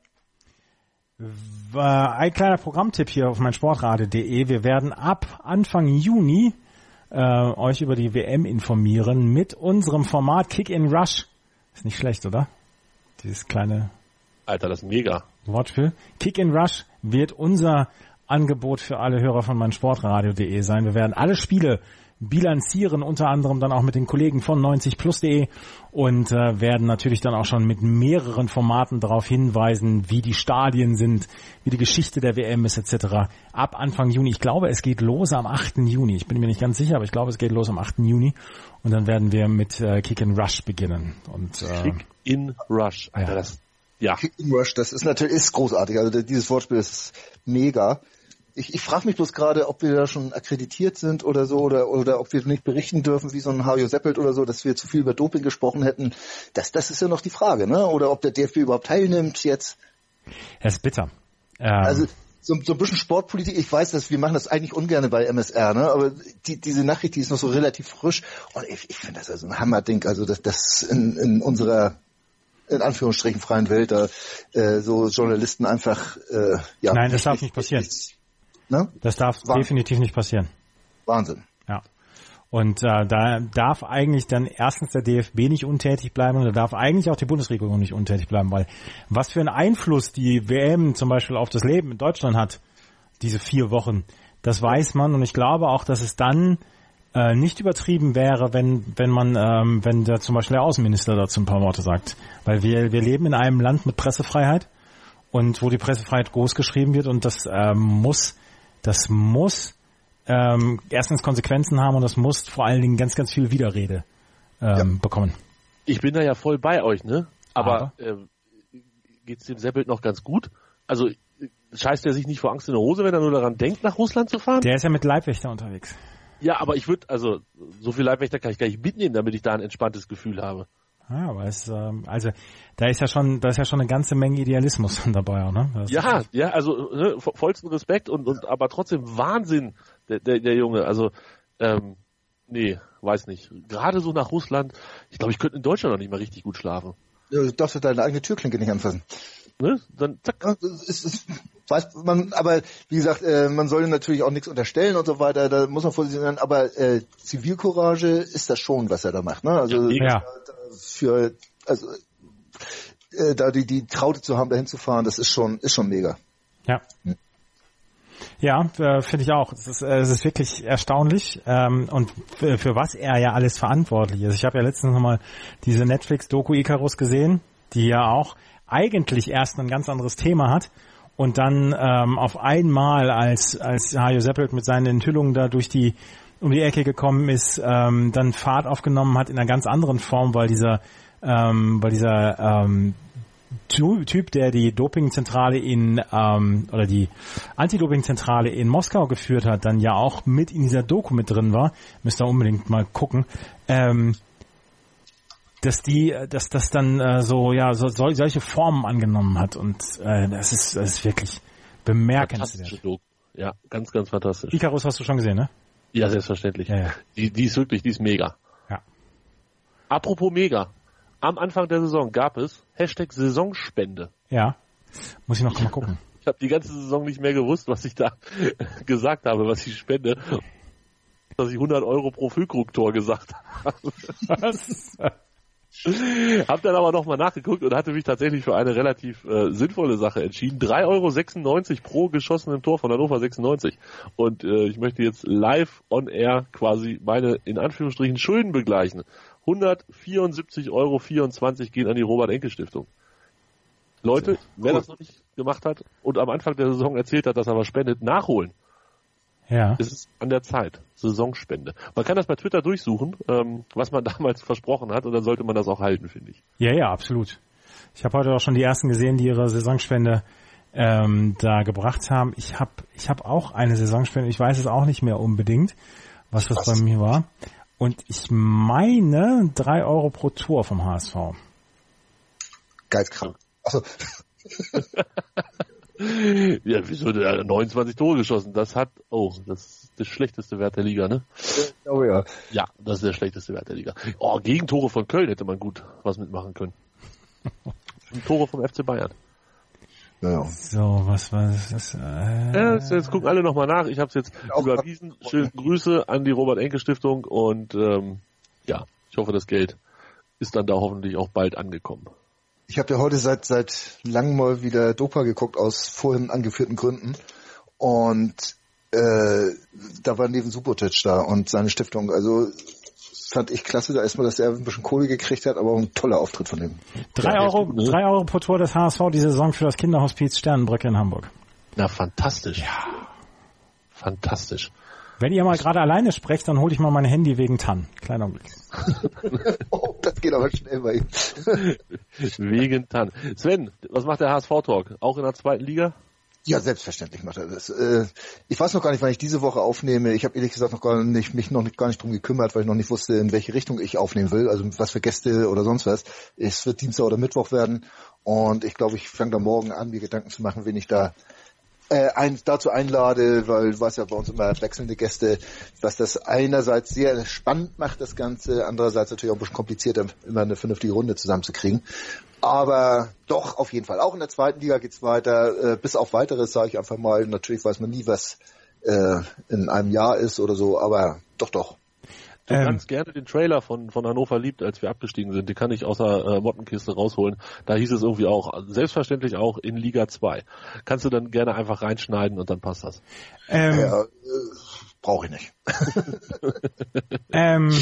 ein kleiner Programmtipp hier auf meinsportradio punkt de. Wir werden ab Anfang Juni äh, euch über die W M informieren mit unserem Format Kick in Rush. Ist nicht schlecht, oder? Dieses kleine Alter, das ist mega. Wortspiel. Kick in Rush wird unser Angebot für alle Hörer von meinsportradio punkt de sein. Wir werden alle Spiele bilanzieren, unter anderem dann auch mit den Kollegen von neunzig plus punkt de und äh, werden natürlich dann auch schon mit mehreren Formaten darauf hinweisen, wie die Stadien sind, wie die Geschichte der W M ist et cetera. Ab Anfang Juni. Ich glaube, es geht los am achten Juni. Ich bin mir nicht ganz sicher, aber ich glaube, es geht los am achten Juni. Und dann werden wir mit äh, Kick in Rush beginnen. Und, äh, Kick in Rush. Alter, ja. das, ja. Kick in Rush, das ist natürlich ist großartig. Also dieses Wortspiel ist mega. Ich, ich frage mich bloß gerade, ob wir da schon akkreditiert sind oder so, oder oder ob wir nicht berichten dürfen, wie so ein Hajo Seppelt oder so, dass wir zu viel über Doping gesprochen hätten. Das, das ist ja noch die Frage, ne? Oder ob der D F B überhaupt teilnimmt jetzt. Es ist bitter. Ähm, also so, so ein bisschen Sportpolitik, ich weiß, dass wir machen das eigentlich ungern bei M S R, ne? Aber die, diese Nachricht, die ist noch so relativ frisch. Und ich, ich finde das also ein Hammerding, also dass das in, in unserer in Anführungsstrichen freien Welt da äh, so Journalisten einfach äh, ja. Nein, das darf nicht passieren. Ne? Das darf Wahnsinn. definitiv nicht passieren. Wahnsinn. Ja. Und äh, da darf eigentlich dann erstens der D F B nicht untätig bleiben und da darf eigentlich auch die Bundesregierung nicht untätig bleiben, weil was für einen Einfluss die W M zum Beispiel auf das Leben in Deutschland hat, diese vier Wochen, das weiß man. Und ich glaube auch, dass es dann äh, nicht übertrieben wäre, wenn wenn man, ähm, wenn der zum Beispiel der Außenminister dazu ein paar Worte sagt. Weil wir wir leben in einem Land mit Pressefreiheit und wo die Pressefreiheit groß geschrieben wird und das ähm, muss, das muss ähm, erstens Konsequenzen haben und das muss vor allen Dingen ganz, ganz viel Widerrede ähm, ja. bekommen. Ich bin da ja voll bei euch, ne? Aber, Aber? Äh, geht's dem Seppelt noch ganz gut? Also scheißt er sich nicht vor Angst in der Hose, wenn er nur daran denkt, nach Russland zu fahren? Der ist ja mit Leibwächter unterwegs. Ja, aber ich würde, also so viel Leibwächter kann ich gar nicht mitnehmen, damit ich da ein entspanntes Gefühl habe. Ja, aber es, ähm, also da ist ja schon, da ist ja schon eine ganze Menge Idealismus dabei, ne? Das ja, ja, also ne, vollsten Respekt und, und aber trotzdem Wahnsinn, der, der, der Junge. Also ähm, nee, weiß nicht. Gerade so nach Russland, ich glaube, ich könnte in Deutschland noch nicht mal richtig gut schlafen. Ja, du darfst deine eigene Türklinke nicht anfassen. Ne? Dann zack. Ja, es ist, weiß man, aber wie gesagt, äh, man soll natürlich auch nichts unterstellen und so weiter, da muss man vorsichtig sein, aber äh, Zivilcourage ist das schon, was er da macht, ne? Also ja. für also äh, da die die Traute zu haben, dahin zu fahren, das ist schon ist schon mega. Ja. Hm. Ja, äh, finde ich auch. Es ist, äh, es ist wirklich erstaunlich ähm, und für, für was er ja alles verantwortlich ist. Ich habe ja letztens nochmal diese Netflix-Doku Icarus gesehen, die ja auch eigentlich erst ein ganz anderes Thema hat und dann ähm, auf einmal, als als Hajo Seppelt mit seinen Enthüllungen da durch die um die Ecke gekommen ist, ähm, dann Fahrt aufgenommen hat in einer ganz anderen Form, weil dieser ähm, weil dieser ähm, Typ, der die Dopingzentrale in ähm, oder die Anti-Doping-Zentrale in Moskau geführt hat, dann ja auch mit in dieser Doku mit drin war. Müsst ihr unbedingt mal gucken. Ähm, dass die, dass das dann äh, so ja so, so solche Formen angenommen hat und äh, das ist das ist wirklich bemerkenswert. Ja, ganz ganz fantastisch. Icarus hast du schon gesehen, ne? Ja, selbstverständlich. Ja, ja. Die, die ist wirklich, die ist mega. Ja. Apropos mega. Am Anfang der Saison gab es Hashtag Saisonspende. Ja. Muss ich noch mal gucken. Ich habe die ganze Saison nicht mehr gewusst, was ich da gesagt habe, was ich spende. Dass ich hundert Euro pro Füllkrug-Tor gesagt habe. Was? Hab dann aber nochmal nachgeguckt und hatte mich tatsächlich für eine relativ äh, sinnvolle Sache entschieden. drei Euro sechsundneunzig pro geschossenem Tor von Hannover sechsundneunzig. Und äh, ich möchte jetzt live on air quasi meine, in Anführungsstrichen, Schulden begleichen. hundertvierundsiebzig Euro vierundzwanzig gehen an die Robert-Enke-Stiftung. Leute, wer das noch nicht gemacht hat und am Anfang der Saison erzählt hat, dass er was spendet, nachholen. Ja. Es ist an der Zeit. Saisonspende. Man kann das bei Twitter durchsuchen, ähm, was man damals versprochen hat, und dann sollte man das auch halten, finde ich. Ja, ja, absolut. Ich habe heute auch schon die ersten gesehen, die ihre Saisonspende ähm, da gebracht haben. Ich habe ich hab auch eine Saisonspende, ich weiß es auch nicht mehr unbedingt, was das was? bei mir war. Und ich meine drei Euro pro Tor vom H S V. Geizkrank. Achso. Ja, wieso? Der hat neunundzwanzig Tore geschossen. Das hat, oh, das ist der schlechteste Wert der Liga, ne? Oh ja. Ja, das ist der schlechteste Wert der Liga. Oh, Gegentore von Köln hätte man gut was mitmachen können. Tore vom F C Bayern. Ja. So, was war das? Äh, ja, jetzt, jetzt gucken alle nochmal nach. Ich habe es jetzt überwiesen. Schöne Grüße an die Robert-Enke-Stiftung und ähm, ja, ich hoffe, das Geld ist dann da hoffentlich auch bald angekommen. Ich habe ja heute seit seit langem mal wieder Dopa geguckt, aus vorhin angeführten Gründen. Und äh, da war neben Subotic da und seine Stiftung. Also fand ich klasse, da erstmal, dass er ein bisschen Kohle gekriegt hat, aber auch ein toller Auftritt von ihm. Drei ja, Euro, ne? drei Euro pro Tor des H S V diese Saison für das Kinderhospiz Sternenbrücke in Hamburg. Na, fantastisch. Ja. Fantastisch. Wenn ihr mal gerade alleine sprecht, dann hole ich mal mein Handy wegen T A N. Kleiner Augenblick. Oh, das geht aber schnell bei ihm. Wegen T A N. Sven, was macht der H S V-Talk? Auch in der zweiten Liga? Ja, selbstverständlich macht er das. Ich weiß noch gar nicht, wann ich diese Woche aufnehme. Ich habe ehrlich gesagt noch gar nicht, mich noch nicht, gar nicht drum gekümmert, weil ich noch nicht wusste, in welche Richtung ich aufnehmen will. Also was für Gäste oder sonst was. Es wird Dienstag oder Mittwoch werden. Und ich glaube, ich fange da morgen an, mir Gedanken zu machen, wen ich da Äh, ein, dazu einlade, weil du weißt ja bei uns immer wechselnde Gäste, was das einerseits sehr spannend macht, das Ganze, andererseits natürlich auch ein bisschen komplizierter, immer eine vernünftige Runde zusammenzukriegen. Aber doch, auf jeden Fall. Auch in der zweiten Liga geht's weiter, äh, bis auf weiteres, sage ich einfach mal. Natürlich weiß man nie, was äh, in einem Jahr ist oder so, aber doch, doch. Du Ähm. kannst gerne den Trailer von, von Hannover liebt, als wir abgestiegen sind, den kann ich aus der äh, Mottenkiste rausholen. Da hieß es irgendwie auch, selbstverständlich auch in Liga zwei. Kannst du dann gerne einfach reinschneiden und dann passt das. Ähm, Ja, äh, brauche ich nicht. ähm,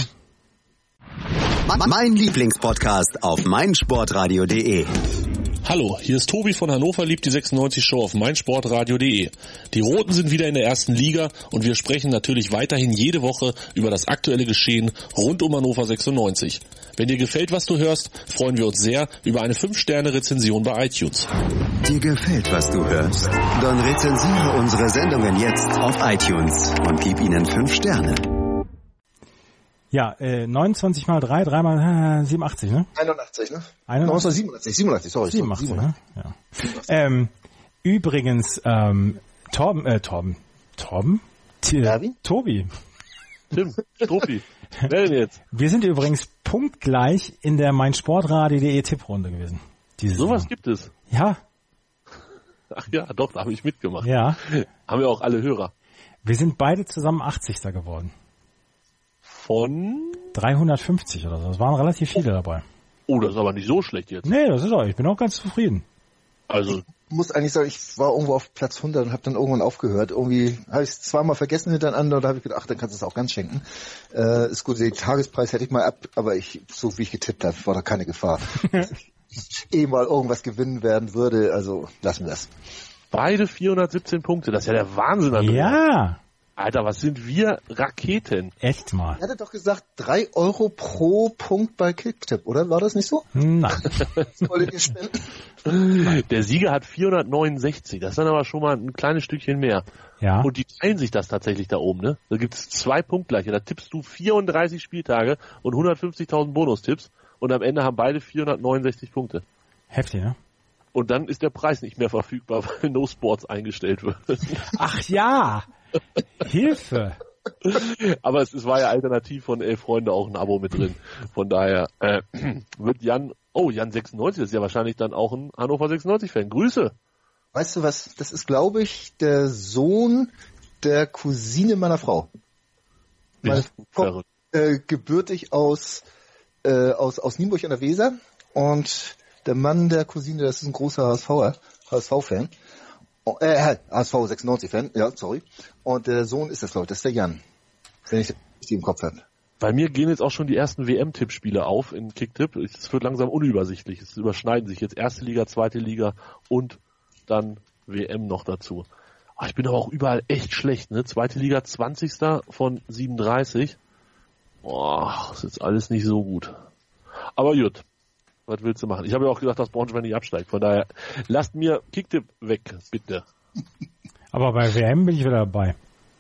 Mein Lieblingspodcast auf meinsportradio punkt de. Hallo, hier ist Tobi von Hannover liebt die sechsundneunzig Show auf meinsportradio punkt de. Die Roten sind wieder in der ersten Liga und wir sprechen natürlich weiterhin jede Woche über das aktuelle Geschehen rund um Hannover sechsundneunzig. Wenn dir gefällt, was du hörst, freuen wir uns sehr über eine fünf Sterne Rezension bei iTunes. Dir gefällt, was du hörst? Dann rezensiere unsere Sendungen jetzt auf iTunes und gib ihnen fünf Sterne. ja, äh, neunundzwanzig mal drei, drei mal äh, siebenundachtzig, ne? einundachtzig, ne? einundachtzig? neunzehnhundertsiebenundachtzig, siebenundachtzig, sorry. siebenundachtzig, siebenundachtzig. ne? Ja. Ähm, übrigens, ähm, Torben, äh, Torben, Torben? T- Derby? Tobi. Tim, Struppi, wer denn jetzt? Wir sind übrigens punktgleich in der meinsportradio punkt de Tipprunde gewesen. Diese Sowas Saison. gibt es. Ja, Ach ja, doch, da habe ich mitgemacht. ja. Haben wir auch alle Hörer. Wir sind beide zusammen achtzigster geworden. Von... dreihundertfünfzig oder so. Es waren relativ viele dabei. Oh, das ist aber nicht so schlecht jetzt. Nee, das ist auch, ich bin auch ganz zufrieden. Also, Ich muss eigentlich sagen, ich war irgendwo auf Platz hundert und habe dann irgendwann aufgehört. Irgendwie habe ich es zweimal vergessen hintereinander und da habe ich gedacht, ach, dann kannst du es auch ganz schenken. Äh, ist gut, den Tagespreis hätte ich mal ab, aber ich, so wie ich getippt habe, war da keine Gefahr. eh mal irgendwas gewinnen werden würde, also lassen wir das. beide vierhundertsiebzehn Punkte, das ist ja der Wahnsinn, Andrea. Ja, Alter, was sind wir Raketen? echt mal. Er hatte doch gesagt, drei Euro pro Punkt bei Kicktip, oder? War das nicht so? Nein. Wolltet ihr spenden? Der Sieger hat vierhundertneunundsechzig, das ist dann aber schon mal ein kleines Stückchen mehr. Ja. Und die teilen sich das tatsächlich da oben, ne? Da gibt es zwei Punktgleiche, da tippst du vierunddreißig Spieltage und hundertfünfzigtausend Bonustipps und am Ende haben beide vierhundertneunundsechzig Punkte. Heftig, ne? Und dann ist der Preis nicht mehr verfügbar, weil No Sports eingestellt wird. Ach ja! Hilfe! Aber es, es war ja alternativ von Elf Freunde auch ein Abo mit drin. Von daher äh, wird Jan, oh, Jan sechsundneunzig, das ist ja wahrscheinlich dann auch ein Hannover sechsundneunzig-Fan. Grüße! Weißt du was? Das ist, glaube ich, der Sohn der Cousine meiner Frau. Meine Bist du Frau verrückt. äh, gebürtig aus, äh, aus, aus Nienburg an der Weser und der Mann der Cousine, das ist ein großer H S V-er, H S V-Fan. Oh, äh, H S V sechsundneunzig-Fan, ja, sorry. Und der Sohn ist das, glaube ich, das ist der Jan. Wenn ich die im Kopf habe. Bei mir gehen jetzt auch schon die ersten W M-Tippspiele auf in Kicktipp. Es wird langsam unübersichtlich. Es überschneiden sich jetzt erste Liga, zweite Liga und dann W M noch dazu. Ach, ich bin aber auch überall echt schlecht, ne? Zweite Liga zwanzigster von siebenunddreißig. Boah, das ist jetzt alles nicht so gut. Aber gut. Was willst du machen? Ich habe ja auch gedacht, dass Braunschweig nicht absteigt. Von daher, lasst mir Kicktipp weg, bitte. Aber bei W M bin ich wieder dabei.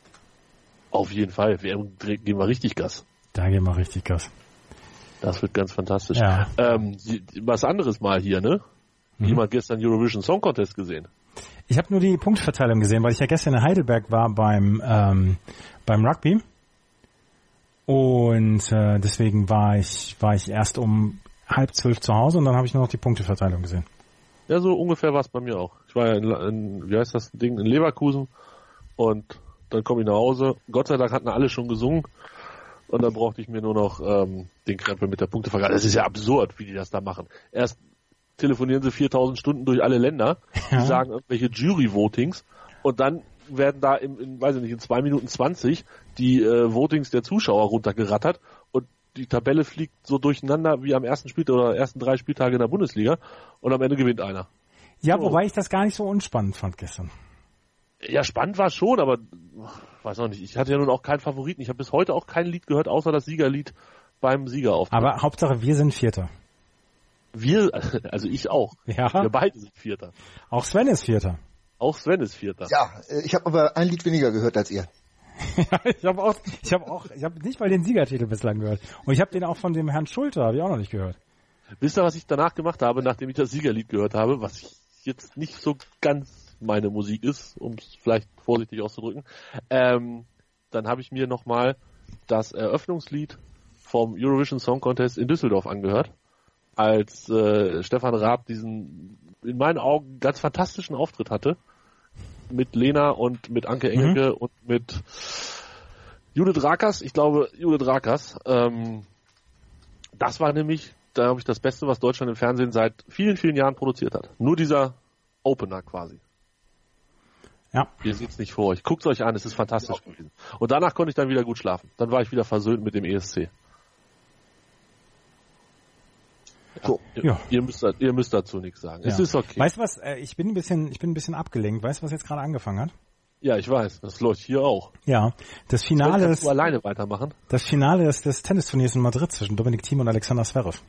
Auf jeden Fall. W M geben wir richtig Gas. Da gehen wir richtig Gas. Das wird ganz fantastisch. Ja. Ähm, was anderes mal hier, ne? Mhm. Jemand gestern Eurovision Song Contest gesehen? Ich habe nur die Punktverteilung gesehen, weil ich ja gestern in Heidelberg war beim ähm, beim Rugby. Und äh, deswegen war ich war ich erst um halb zwölf zu Hause und dann habe ich nur noch die Punkteverteilung gesehen. Ja, so ungefähr war es bei mir auch. Ich war ja in, in, wie heißt das Ding, in Leverkusen und dann komme ich nach Hause. Gott sei Dank hatten alle schon gesungen und dann brauchte ich mir nur noch ähm, den Krempel mit der Punktevergabe. Das ist ja absurd, wie die das da machen. Erst telefonieren sie viertausend Stunden durch alle Länder, Ja. die sagen irgendwelche Jury-Votings und dann werden da in, in, weiß ich nicht, in zwei Minuten zwanzig die äh, Votings der Zuschauer runtergerattert und die Tabelle fliegt so durcheinander wie am ersten Spieltag oder ersten drei Spieltage in der Bundesliga und am Ende gewinnt einer. Ja, So. wobei ich das gar nicht so unspannend fand gestern. Ja, spannend war schon, aber weiß auch nicht. Ich hatte ja nun auch keinen Favoriten. Ich habe bis heute auch kein Lied gehört, außer das Siegerlied beim Siegerauftritt. Aber Hauptsache, wir sind Vierter. Wir, also ich auch. Ja. Wir beide sind Vierter. Auch Sven ist Vierter. Auch Sven ist Vierter. Ja, äh, ich habe aber ein Lied weniger gehört als ihr. Ja, ich habe auch, ich habe auch, ich habe nicht mal den Siegertitel bislang gehört. Und ich habe den auch von dem Herrn Schulte, habe ich auch noch nicht gehört. Wisst ihr, was ich danach gemacht habe, nachdem ich das Siegerlied gehört habe, was ich jetzt nicht so ganz meine Musik ist, um es vielleicht vorsichtig auszudrücken, ähm, dann habe ich mir nochmal das Eröffnungslied vom Eurovision Song Contest in Düsseldorf angehört, als äh, Stefan Raab diesen in meinen Augen ganz fantastischen Auftritt hatte mit Lena und mit Anke Engelke mhm. und mit Judith Rakers, ich glaube, Judith Rakers, ähm, das war nämlich, da habe ich das Beste, was Deutschland im Fernsehen seit vielen, vielen Jahren produziert hat. Nur dieser Opener quasi. Ja. Ihr seht es nicht vor euch. Guckt es euch an, es ist fantastisch ja. gewesen. Und danach konnte ich dann wieder gut schlafen. Dann war ich wieder versöhnt mit dem E S C. Ja, so. ihr, ja. ihr, müsst, ihr müsst dazu nichts sagen. Ja. Es ist okay. Weißt du was, ich bin ein bisschen, ich bin ein bisschen abgelenkt. Weißt du, was jetzt gerade angefangen hat? Ja, ich weiß. Das läuft hier auch. Ja. Das Finale Kannst des, du alleine weitermachen? Das Finale des, des Tennisturniers in Madrid zwischen Dominik Thiem und Alexander Zverev.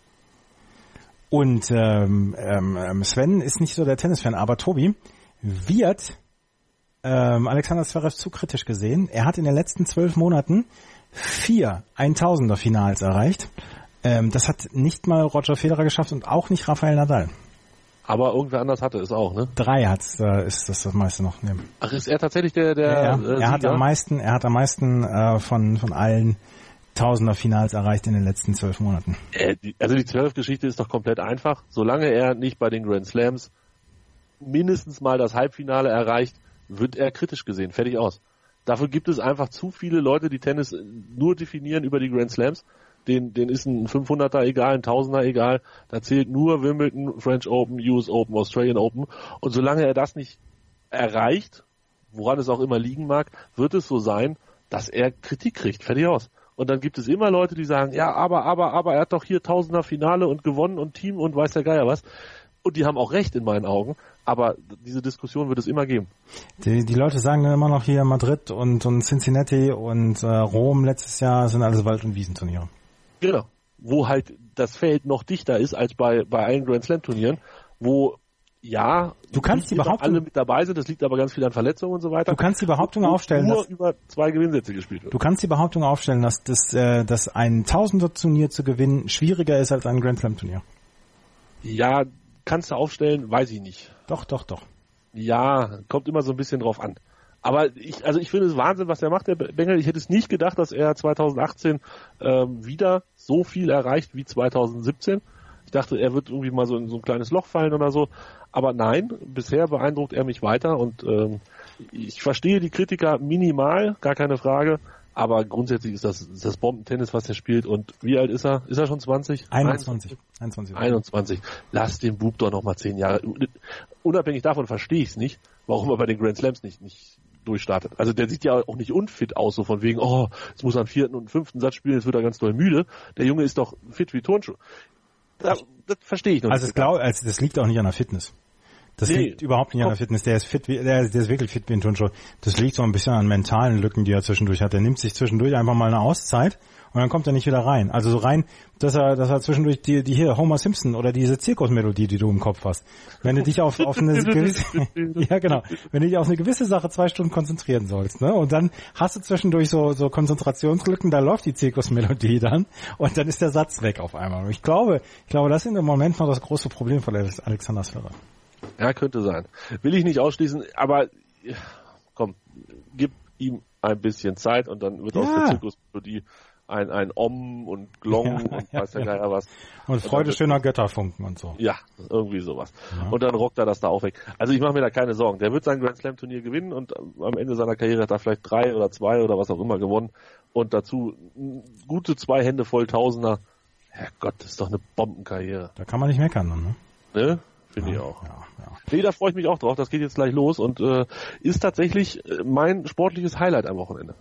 Und ähm, ähm, Sven ist nicht so der Tennisfan, aber Tobi wird ähm, Alexander Zverev zu kritisch gesehen. Er hat in den letzten zwölf Monaten vier Eintausender-Finals erreicht. Ähm, das hat nicht mal Roger Federer geschafft und auch nicht Rafael Nadal. Aber irgendwer anders hatte es auch, ne? Drei hat's, äh, ist das das meiste noch. Ne? Ach, ist er tatsächlich der, der ja, ja. Äh, er hat am meisten, er hat am meisten äh, von von allen Tausender-Finals erreicht in den letzten zwölf Monaten. Äh, die, also die Zverev-Geschichte ist doch komplett einfach. Solange er nicht bei den Grand Slams mindestens mal das Halbfinale erreicht, wird er kritisch gesehen. Fertig aus. Dafür gibt es einfach zu viele Leute, die Tennis nur definieren über die Grand Slams. Den, den ist ein fünfhunderter egal, ein Tausender egal. Da zählt nur Wimbledon, French Open, U S Open, Australian Open. Und solange er das nicht erreicht, woran es auch immer liegen mag, wird es so sein, dass er Kritik kriegt. Fertig aus. Und dann gibt es immer Leute, die sagen, ja, aber, aber, aber, er hat doch hier Tausender Finale und gewonnen und Team und weiß der Geier was. Und die haben auch recht in meinen Augen. Aber diese Diskussion wird es immer geben. Die, die Leute sagen dann immer noch hier Madrid und, und Cincinnati und äh, Rom letztes Jahr sind alles Wald- und Wiesenturniere. Genau. Wo halt das Feld noch dichter ist als bei, bei allen Grand Slam Turnieren, wo ja, du kannst die Behauptung, alle mit dabei sind, das liegt aber ganz viel an Verletzungen und so weiter. Du kannst die Behauptung aufstellen, nur dass über zwei Gewinnsätze gespielt wird. Du kannst die Behauptung aufstellen, dass das, äh, dass ein Tausender-Turnier zu gewinnen schwieriger ist als ein Grand Slam Turnier. Ja, kannst du aufstellen, weiß ich nicht. Doch, doch, doch. Ja, kommt immer so ein bisschen drauf an. Aber ich, also ich finde es Wahnsinn, was er macht, der Bengel. Ich hätte es nicht gedacht, dass er zwanzig achtzehn ähm, wieder so viel erreicht wie zwanzig siebzehn. Ich dachte, er wird irgendwie mal so in so ein kleines Loch fallen oder so. Aber nein, bisher beeindruckt er mich weiter und ähm, ich verstehe die Kritiker minimal, gar keine Frage. Aber grundsätzlich ist das, ist das Bombentennis, was er spielt. Und wie alt ist er? Ist er schon zwanzig? einundzwanzig. einundzwanzig. einundzwanzig. Lass den Bub doch noch mal zehn Jahre. Unabhängig davon verstehe ich es nicht, warum er bei den Grand Slams nicht, nicht durchstartet. Also der sieht ja auch nicht unfit aus, so von wegen, oh, jetzt muss er einen vierten und einen fünften Satz spielen, jetzt wird er ganz doll müde. Der Junge ist doch fit wie Turnschuh. Das, das verstehe ich noch also nicht. Es glaub, also das liegt auch nicht an der Fitness. Das nee, liegt überhaupt nicht an der Fitness. Der ist fit wie, der, der ist wirklich fit wie ein Turnschuh. Das liegt so ein bisschen an mentalen Lücken, die er zwischendurch hat. Er nimmt sich zwischendurch einfach mal eine Auszeit und dann kommt er nicht wieder rein. Also so rein, dass er, dass er zwischendurch die, die hier Homer Simpson oder diese Zirkusmelodie, die du im Kopf hast. Wenn du dich auf, auf eine gewisse, ja genau, wenn du dich auf eine gewisse Sache zwei Stunden konzentrieren sollst, ne, und dann hast du zwischendurch so, so Konzentrationslücken, da läuft die Zirkusmelodie dann und dann ist der Satz weg auf einmal. Und ich glaube, ich glaube, das ist im Moment noch das große Problem von Alexander Zverev. Ja, könnte sein. Will ich nicht ausschließen, aber komm, gib ihm ein bisschen Zeit und dann wird ja. aus der Zirkusmelodie ein, ein Om und Glong ja, und weiß der ja. Geier was. Und Freude schöner Götterfunken und so. Ja, irgendwie sowas. Ja. Und dann rockt er das da auch weg. Also ich mache mir da keine Sorgen. Der wird sein Grand Slam Turnier gewinnen und am Ende seiner Karriere hat er vielleicht drei oder zwei oder was auch immer gewonnen und dazu gute zwei Hände voll Tausender. Herrgott, das ist doch eine Bombenkarriere. Da kann man nicht meckern, ne? Ne? Finde ja, ich auch. Ja, ja. Nee, da freue ich mich auch drauf. Das geht jetzt gleich los und äh, ist tatsächlich mein sportliches Highlight am Wochenende.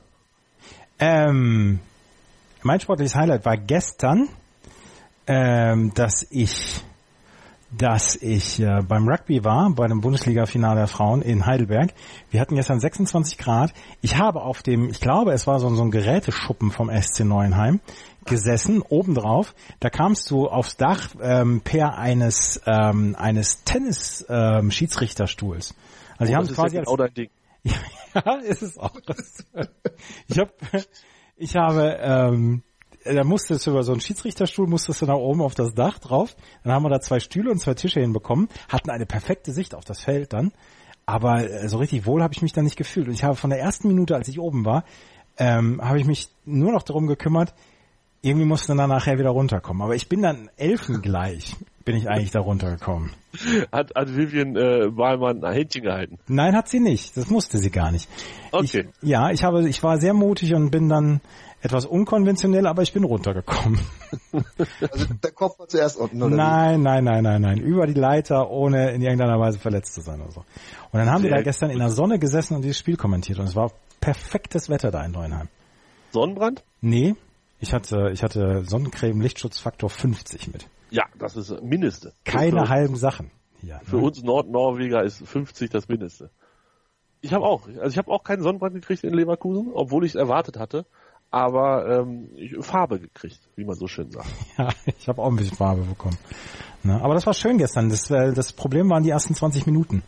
Ähm, mein sportliches Highlight war gestern, ähm, dass ich, dass ich äh, beim Rugby war, bei dem Bundesliga-Finale der Frauen in Heidelberg. Wir hatten gestern sechsundzwanzig Grad. Ich habe auf dem, ich glaube, es war so, so ein Geräteschuppen vom S C Neuenheim gesessen, obendrauf. Da kamst du aufs Dach ähm, per eines ähm, eines Tennis-Schiedsrichterstuhls. Ähm, also oh, die haben quasi ja genau als, dein Ding. Ja, ist es auch. Ich habe, ich habe, ähm, da musstest du über so einen Schiedsrichterstuhl, musstest du nach oben auf das Dach drauf. Dann haben wir da zwei Stühle und zwei Tische hinbekommen, hatten eine perfekte Sicht auf das Feld dann. Aber äh, so richtig wohl habe ich mich da nicht gefühlt. Und ich habe von der ersten Minute, als ich oben war, ähm, habe ich mich nur noch darum gekümmert, irgendwie musste dann nachher wieder runterkommen. Aber ich bin dann elfengleich, bin ich eigentlich da runtergekommen. Hat, hat Vivian äh, Wahlmann ein Händchen gehalten? Nein, hat sie nicht. Das musste sie gar nicht. Okay. Ich, ja, ich habe, ich war sehr mutig und bin dann etwas unkonventionell, aber ich bin runtergekommen. Also der Kopf war zuerst unten, oder? Nein, nein, nein, nein, nein. Über die Leiter, ohne in irgendeiner Weise verletzt zu sein oder so. Und dann haben wir da gestern in der Sonne gesessen und dieses Spiel kommentiert und es war perfektes Wetter da in Neuenheim. Sonnenbrand? Nee, ich hatte, ich hatte Sonnencreme Lichtschutzfaktor fünfzig mit. Ja, das ist das Mindeste. Keine für, halben Sachen hier. Für ne? uns Nordnorweger ist fünfzig das Mindeste. Ich habe auch, also ich habe auch keinen Sonnenbrand gekriegt in Leverkusen, obwohl ich es erwartet hatte. Aber ähm, ich, Farbe gekriegt, wie man so schön sagt. Ja, ich habe auch ein bisschen Farbe bekommen. Ne? Aber das war schön gestern. Das, äh, das Problem waren die ersten zwanzig Minuten.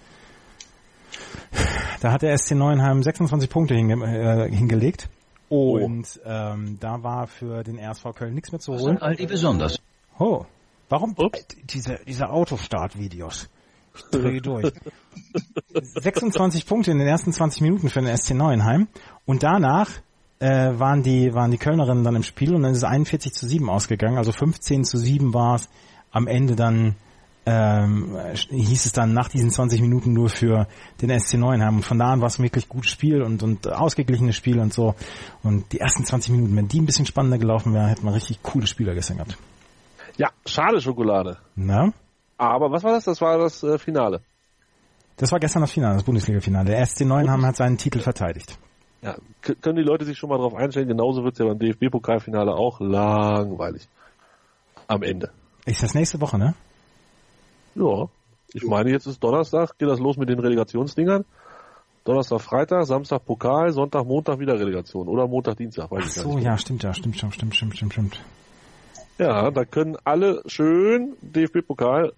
Da hat der S C Neuenheim sechsundzwanzig Punkte hinge äh, hingelegt. Und oh. ähm, da war für den R S V Köln nichts mehr zu holen. Aldi besonders. Oh, warum Ups. diese, diese Autostart-Videos? Ich dreh durch. sechsundzwanzig Punkte in den ersten zwanzig Minuten für den S C Neuenheim. Und danach äh, waren die waren die Kölnerinnen dann im Spiel und dann ist es einundvierzig zu sieben ausgegangen. Also fünfzehn zu sieben war es am Ende dann, ähm, hieß es dann nach diesen zwanzig Minuten nur für den S C Neuenheim. Und von da an war es ein wirklich gutes Spiel und, und ausgeglichenes Spiel und so. Und die ersten zwanzig Minuten, wenn die ein bisschen spannender gelaufen wären, hätten wir richtig coole Spieler gestern gehabt. Ja, schade Schokolade. Na? Aber was war das? Das war das äh, Finale. Das war gestern das Finale, das Bundesliga-Finale. Der S C Neuenheim hat seinen Titel verteidigt. Ja, k- können die Leute sich schon mal drauf einstellen, genauso wird es ja beim D F B-Pokalfinale auch langweilig. Am Ende. Ist das nächste Woche, ne? Ja, ich meine, jetzt ist Donnerstag, geht das los mit den Relegationsdingern. Donnerstag, Freitag, Samstag Pokal, Sonntag, Montag wieder Relegation. Oder Montag, Dienstag, weiß Ach ich gar so, nicht. ja, stimmt, ja, stimmt, stimmt, stimmt, stimmt, stimmt, stimmt. Ja, da können alle schön D F B-Pokal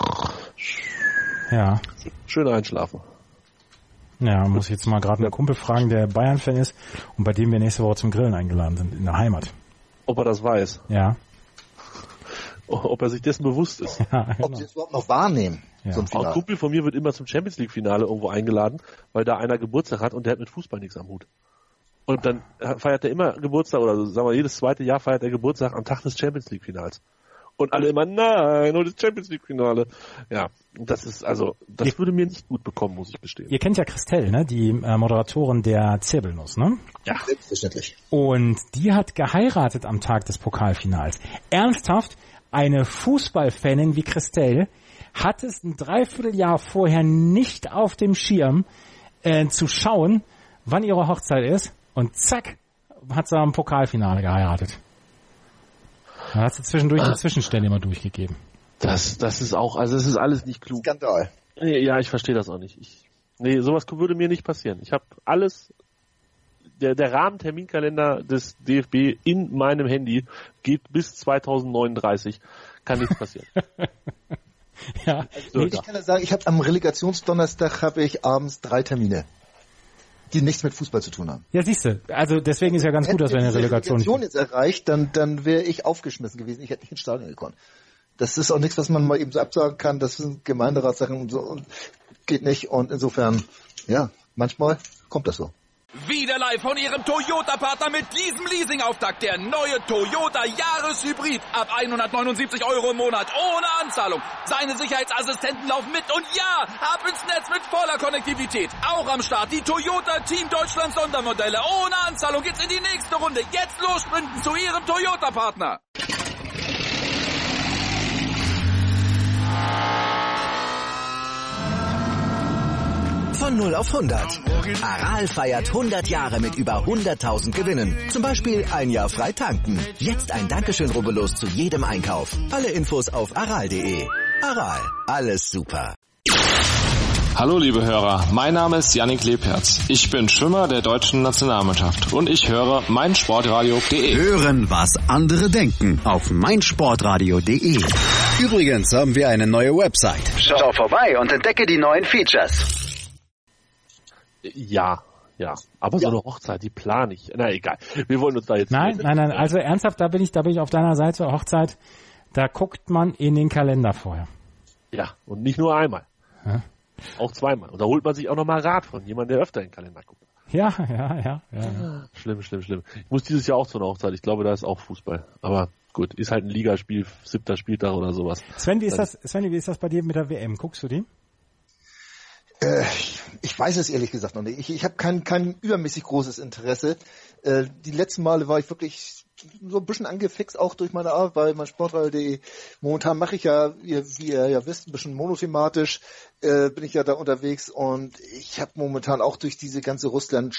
Ja. schön einschlafen. Ja, muss ich jetzt mal gerade einen Kumpel fragen, der Bayern-Fan ist und bei dem wir nächste Woche zum Grillen eingeladen sind, in der Heimat. Ob er das weiß. Ja. Ob er sich dessen bewusst ist. Ja, Ob genau. sie es überhaupt noch wahrnehmen. Ja. So ein Ein Finale. Kumpel von mir wird immer zum Champions League Finale irgendwo eingeladen, weil da einer Geburtstag hat und der hat mit Fußball nichts am Hut. Und dann feiert er immer Geburtstag oder sagen wir jedes zweite Jahr feiert er Geburtstag am Tag des Champions League Finals. Und alle immer, nein, nur das Champions League Finale. Ja, das ist also, das Ihr, würde mir nicht gut bekommen, muss ich gestehen. Ihr kennt ja Christelle, ne? Die äh, Moderatorin der Zirbelnuss, ne? Ja. Selbstverständlich. Und die hat geheiratet am Tag des Pokalfinals. Ernsthaft, eine Fußballfanin wie Christelle hat es ein Dreivierteljahr vorher nicht auf dem Schirm, äh, zu schauen, wann ihre Hochzeit ist. Und zack, hat sie am Pokalfinale geheiratet. Da hat sie zwischendurch die Zwischenstelle immer durchgegeben. Das, das ist auch, also es ist alles nicht klug. Skandal. Nee, ja, ich verstehe das auch nicht. Ich, nee, sowas würde mir nicht passieren. Ich habe alles, der, der Rahmenterminkalender des D F B in meinem Handy geht bis zweitausendneununddreißig. Kann nichts passieren. Ja. So, Ich kann ja sagen, ich habe am Relegationsdonnerstag habe ich abends drei Termine, die nichts mit Fußball zu tun haben. Ja, siehst du. Also deswegen ist ja ganz gut, dass wir eine Relegation nicht... Relegation jetzt erreicht, dann, dann wäre ich aufgeschmissen gewesen. Ich hätte nicht ins Stadion gekommen. Das ist auch nichts, was man mal eben so absagen kann. Das sind Gemeinderatssachen und so und geht nicht. Und insofern, ja, manchmal kommt das so. Wieder live von Ihrem Toyota-Partner mit diesem Leasing-Auftakt. Der neue Toyota Jahreshybrid. Ab hundertneunundsiebzig Euro im Monat. Ohne Anzahlung. Seine Sicherheitsassistenten laufen mit. Und ja, ab ins Netz mit voller Konnektivität. Auch am Start die Toyota Team Deutschland Sondermodelle. Ohne Anzahlung geht's in die nächste Runde. Jetzt los sprinten zu Ihrem Toyota-Partner. Von null auf hundert. Aral feiert hundert Jahre mit über hunderttausend Gewinnen. Zum Beispiel ein Jahr frei tanken. Jetzt ein Dankeschön, rubbellos zu jedem Einkauf. Alle Infos auf aral punkt de. Aral, alles super. Hallo liebe Hörer, mein Name ist Yannick Lebherz. Ich bin Schwimmer der deutschen Nationalmannschaft und ich höre meinsportradio punkt de. Hören, was andere denken auf meinsportradio punkt de. Übrigens haben wir eine neue Website. Schau vorbei und entdecke die neuen Features. Ja, ja. Aber ja. So eine Hochzeit, die plane ich. Na egal. Wir wollen uns da jetzt... Nein, nein, nein. Also ernsthaft, da bin ich, da bin ich auf deiner Seite. Hochzeit, da guckt man in den Kalender vorher. Ja, und nicht nur einmal. Ja. Auch zweimal. Und da holt man sich auch nochmal Rat von jemandem, der öfter in den Kalender guckt. Ja, ja, ja, ja, ja. Schlimm, schlimm, schlimm. Ich muss dieses Jahr auch zu einer Hochzeit. Ich glaube, da ist auch Fußball. Aber gut, ist halt ein Ligaspiel, siebter Spieltag oder sowas. Sven, wie ist das, Sven, wie ist das bei dir mit der W M? Guckst du die? Äh, ich weiß es ehrlich gesagt noch nicht. Ich, ich habe kein, kein übermäßig großes Interesse. Äh, die letzten Male war ich wirklich so ein bisschen angefixt, auch durch meine Arbeit bei meinsportradio punkt de. Momentan mache ich ja, wie, wie ihr ja wisst, ein bisschen monothematisch, äh, bin ich ja da unterwegs und ich habe momentan auch durch diese ganze Russland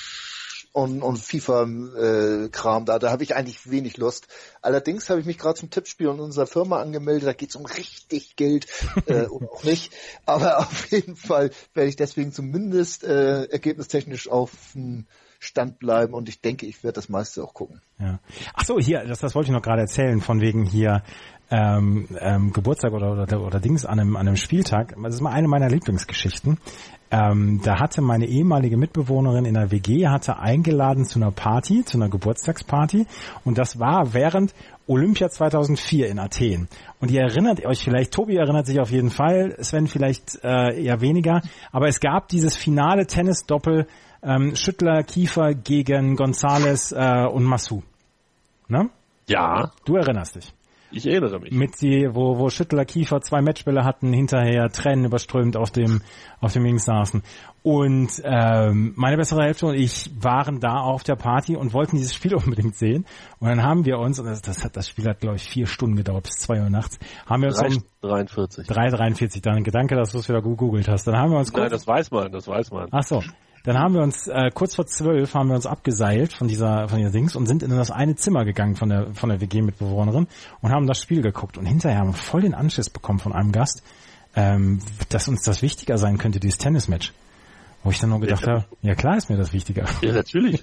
und, und FIFA-Kram äh, da, da habe ich eigentlich wenig Lust. Allerdings habe ich mich gerade zum Tippspiel in unserer Firma angemeldet, da geht es um richtig Geld äh, oder auch nicht. Aber auf jeden Fall werde ich deswegen zumindest äh, ergebnistechnisch auf dem Stand bleiben und ich denke, ich werde das meiste auch gucken. Ja. Ach so, hier, das, das wollte ich noch gerade erzählen, von wegen hier ähm, ähm, Geburtstag oder, oder, oder Dings an einem, an einem Spieltag. Das ist mal eine meiner Lieblingsgeschichten. Ähm, da hatte meine ehemalige Mitbewohnerin in der W G hatte eingeladen zu einer Party, zu einer Geburtstagsparty und das war während Olympia zweitausendvier in Athen. Und ihr erinnert euch vielleicht, Tobi erinnert sich auf jeden Fall, Sven vielleicht äh, eher weniger, aber es gab dieses finale Tennis-Doppel ähm, Schüttler, Kiefer gegen González äh, und Massou. Ne? Ja. Du erinnerst dich. Ich erinnere mich. Mit die, wo, wo Schüttler, Kiefer zwei Matchbälle hatten, hinterher Tränen überströmt auf dem, auf dem Links saßen. Und ähm, meine bessere Hälfte und ich waren da auf der Party und wollten dieses Spiel unbedingt sehen. Und dann haben wir uns, und das, das, hat, das Spiel hat, glaube ich, vier Stunden gedauert, bis zwei Uhr nachts, haben wir uns drei, um dreiundvierzig. drei dreiundvierzig, dann Gedanke, dass du es wieder gegoogelt hast. Dann haben wir uns kurz, Nein, das weiß man, das weiß man. Ach so. Dann haben wir uns, äh, kurz vor zwölf haben wir uns abgeseilt von dieser, von dieser Dings und sind in das eine Zimmer gegangen von der, von der W G-Mitbewohnerin und haben das Spiel geguckt. Und hinterher haben wir voll den Anschiss bekommen von einem Gast, ähm, dass uns das wichtiger sein könnte, dieses Tennismatch. Wo ich dann nur gedacht ja. habe, ja klar ist mir das wichtiger. Ja, natürlich.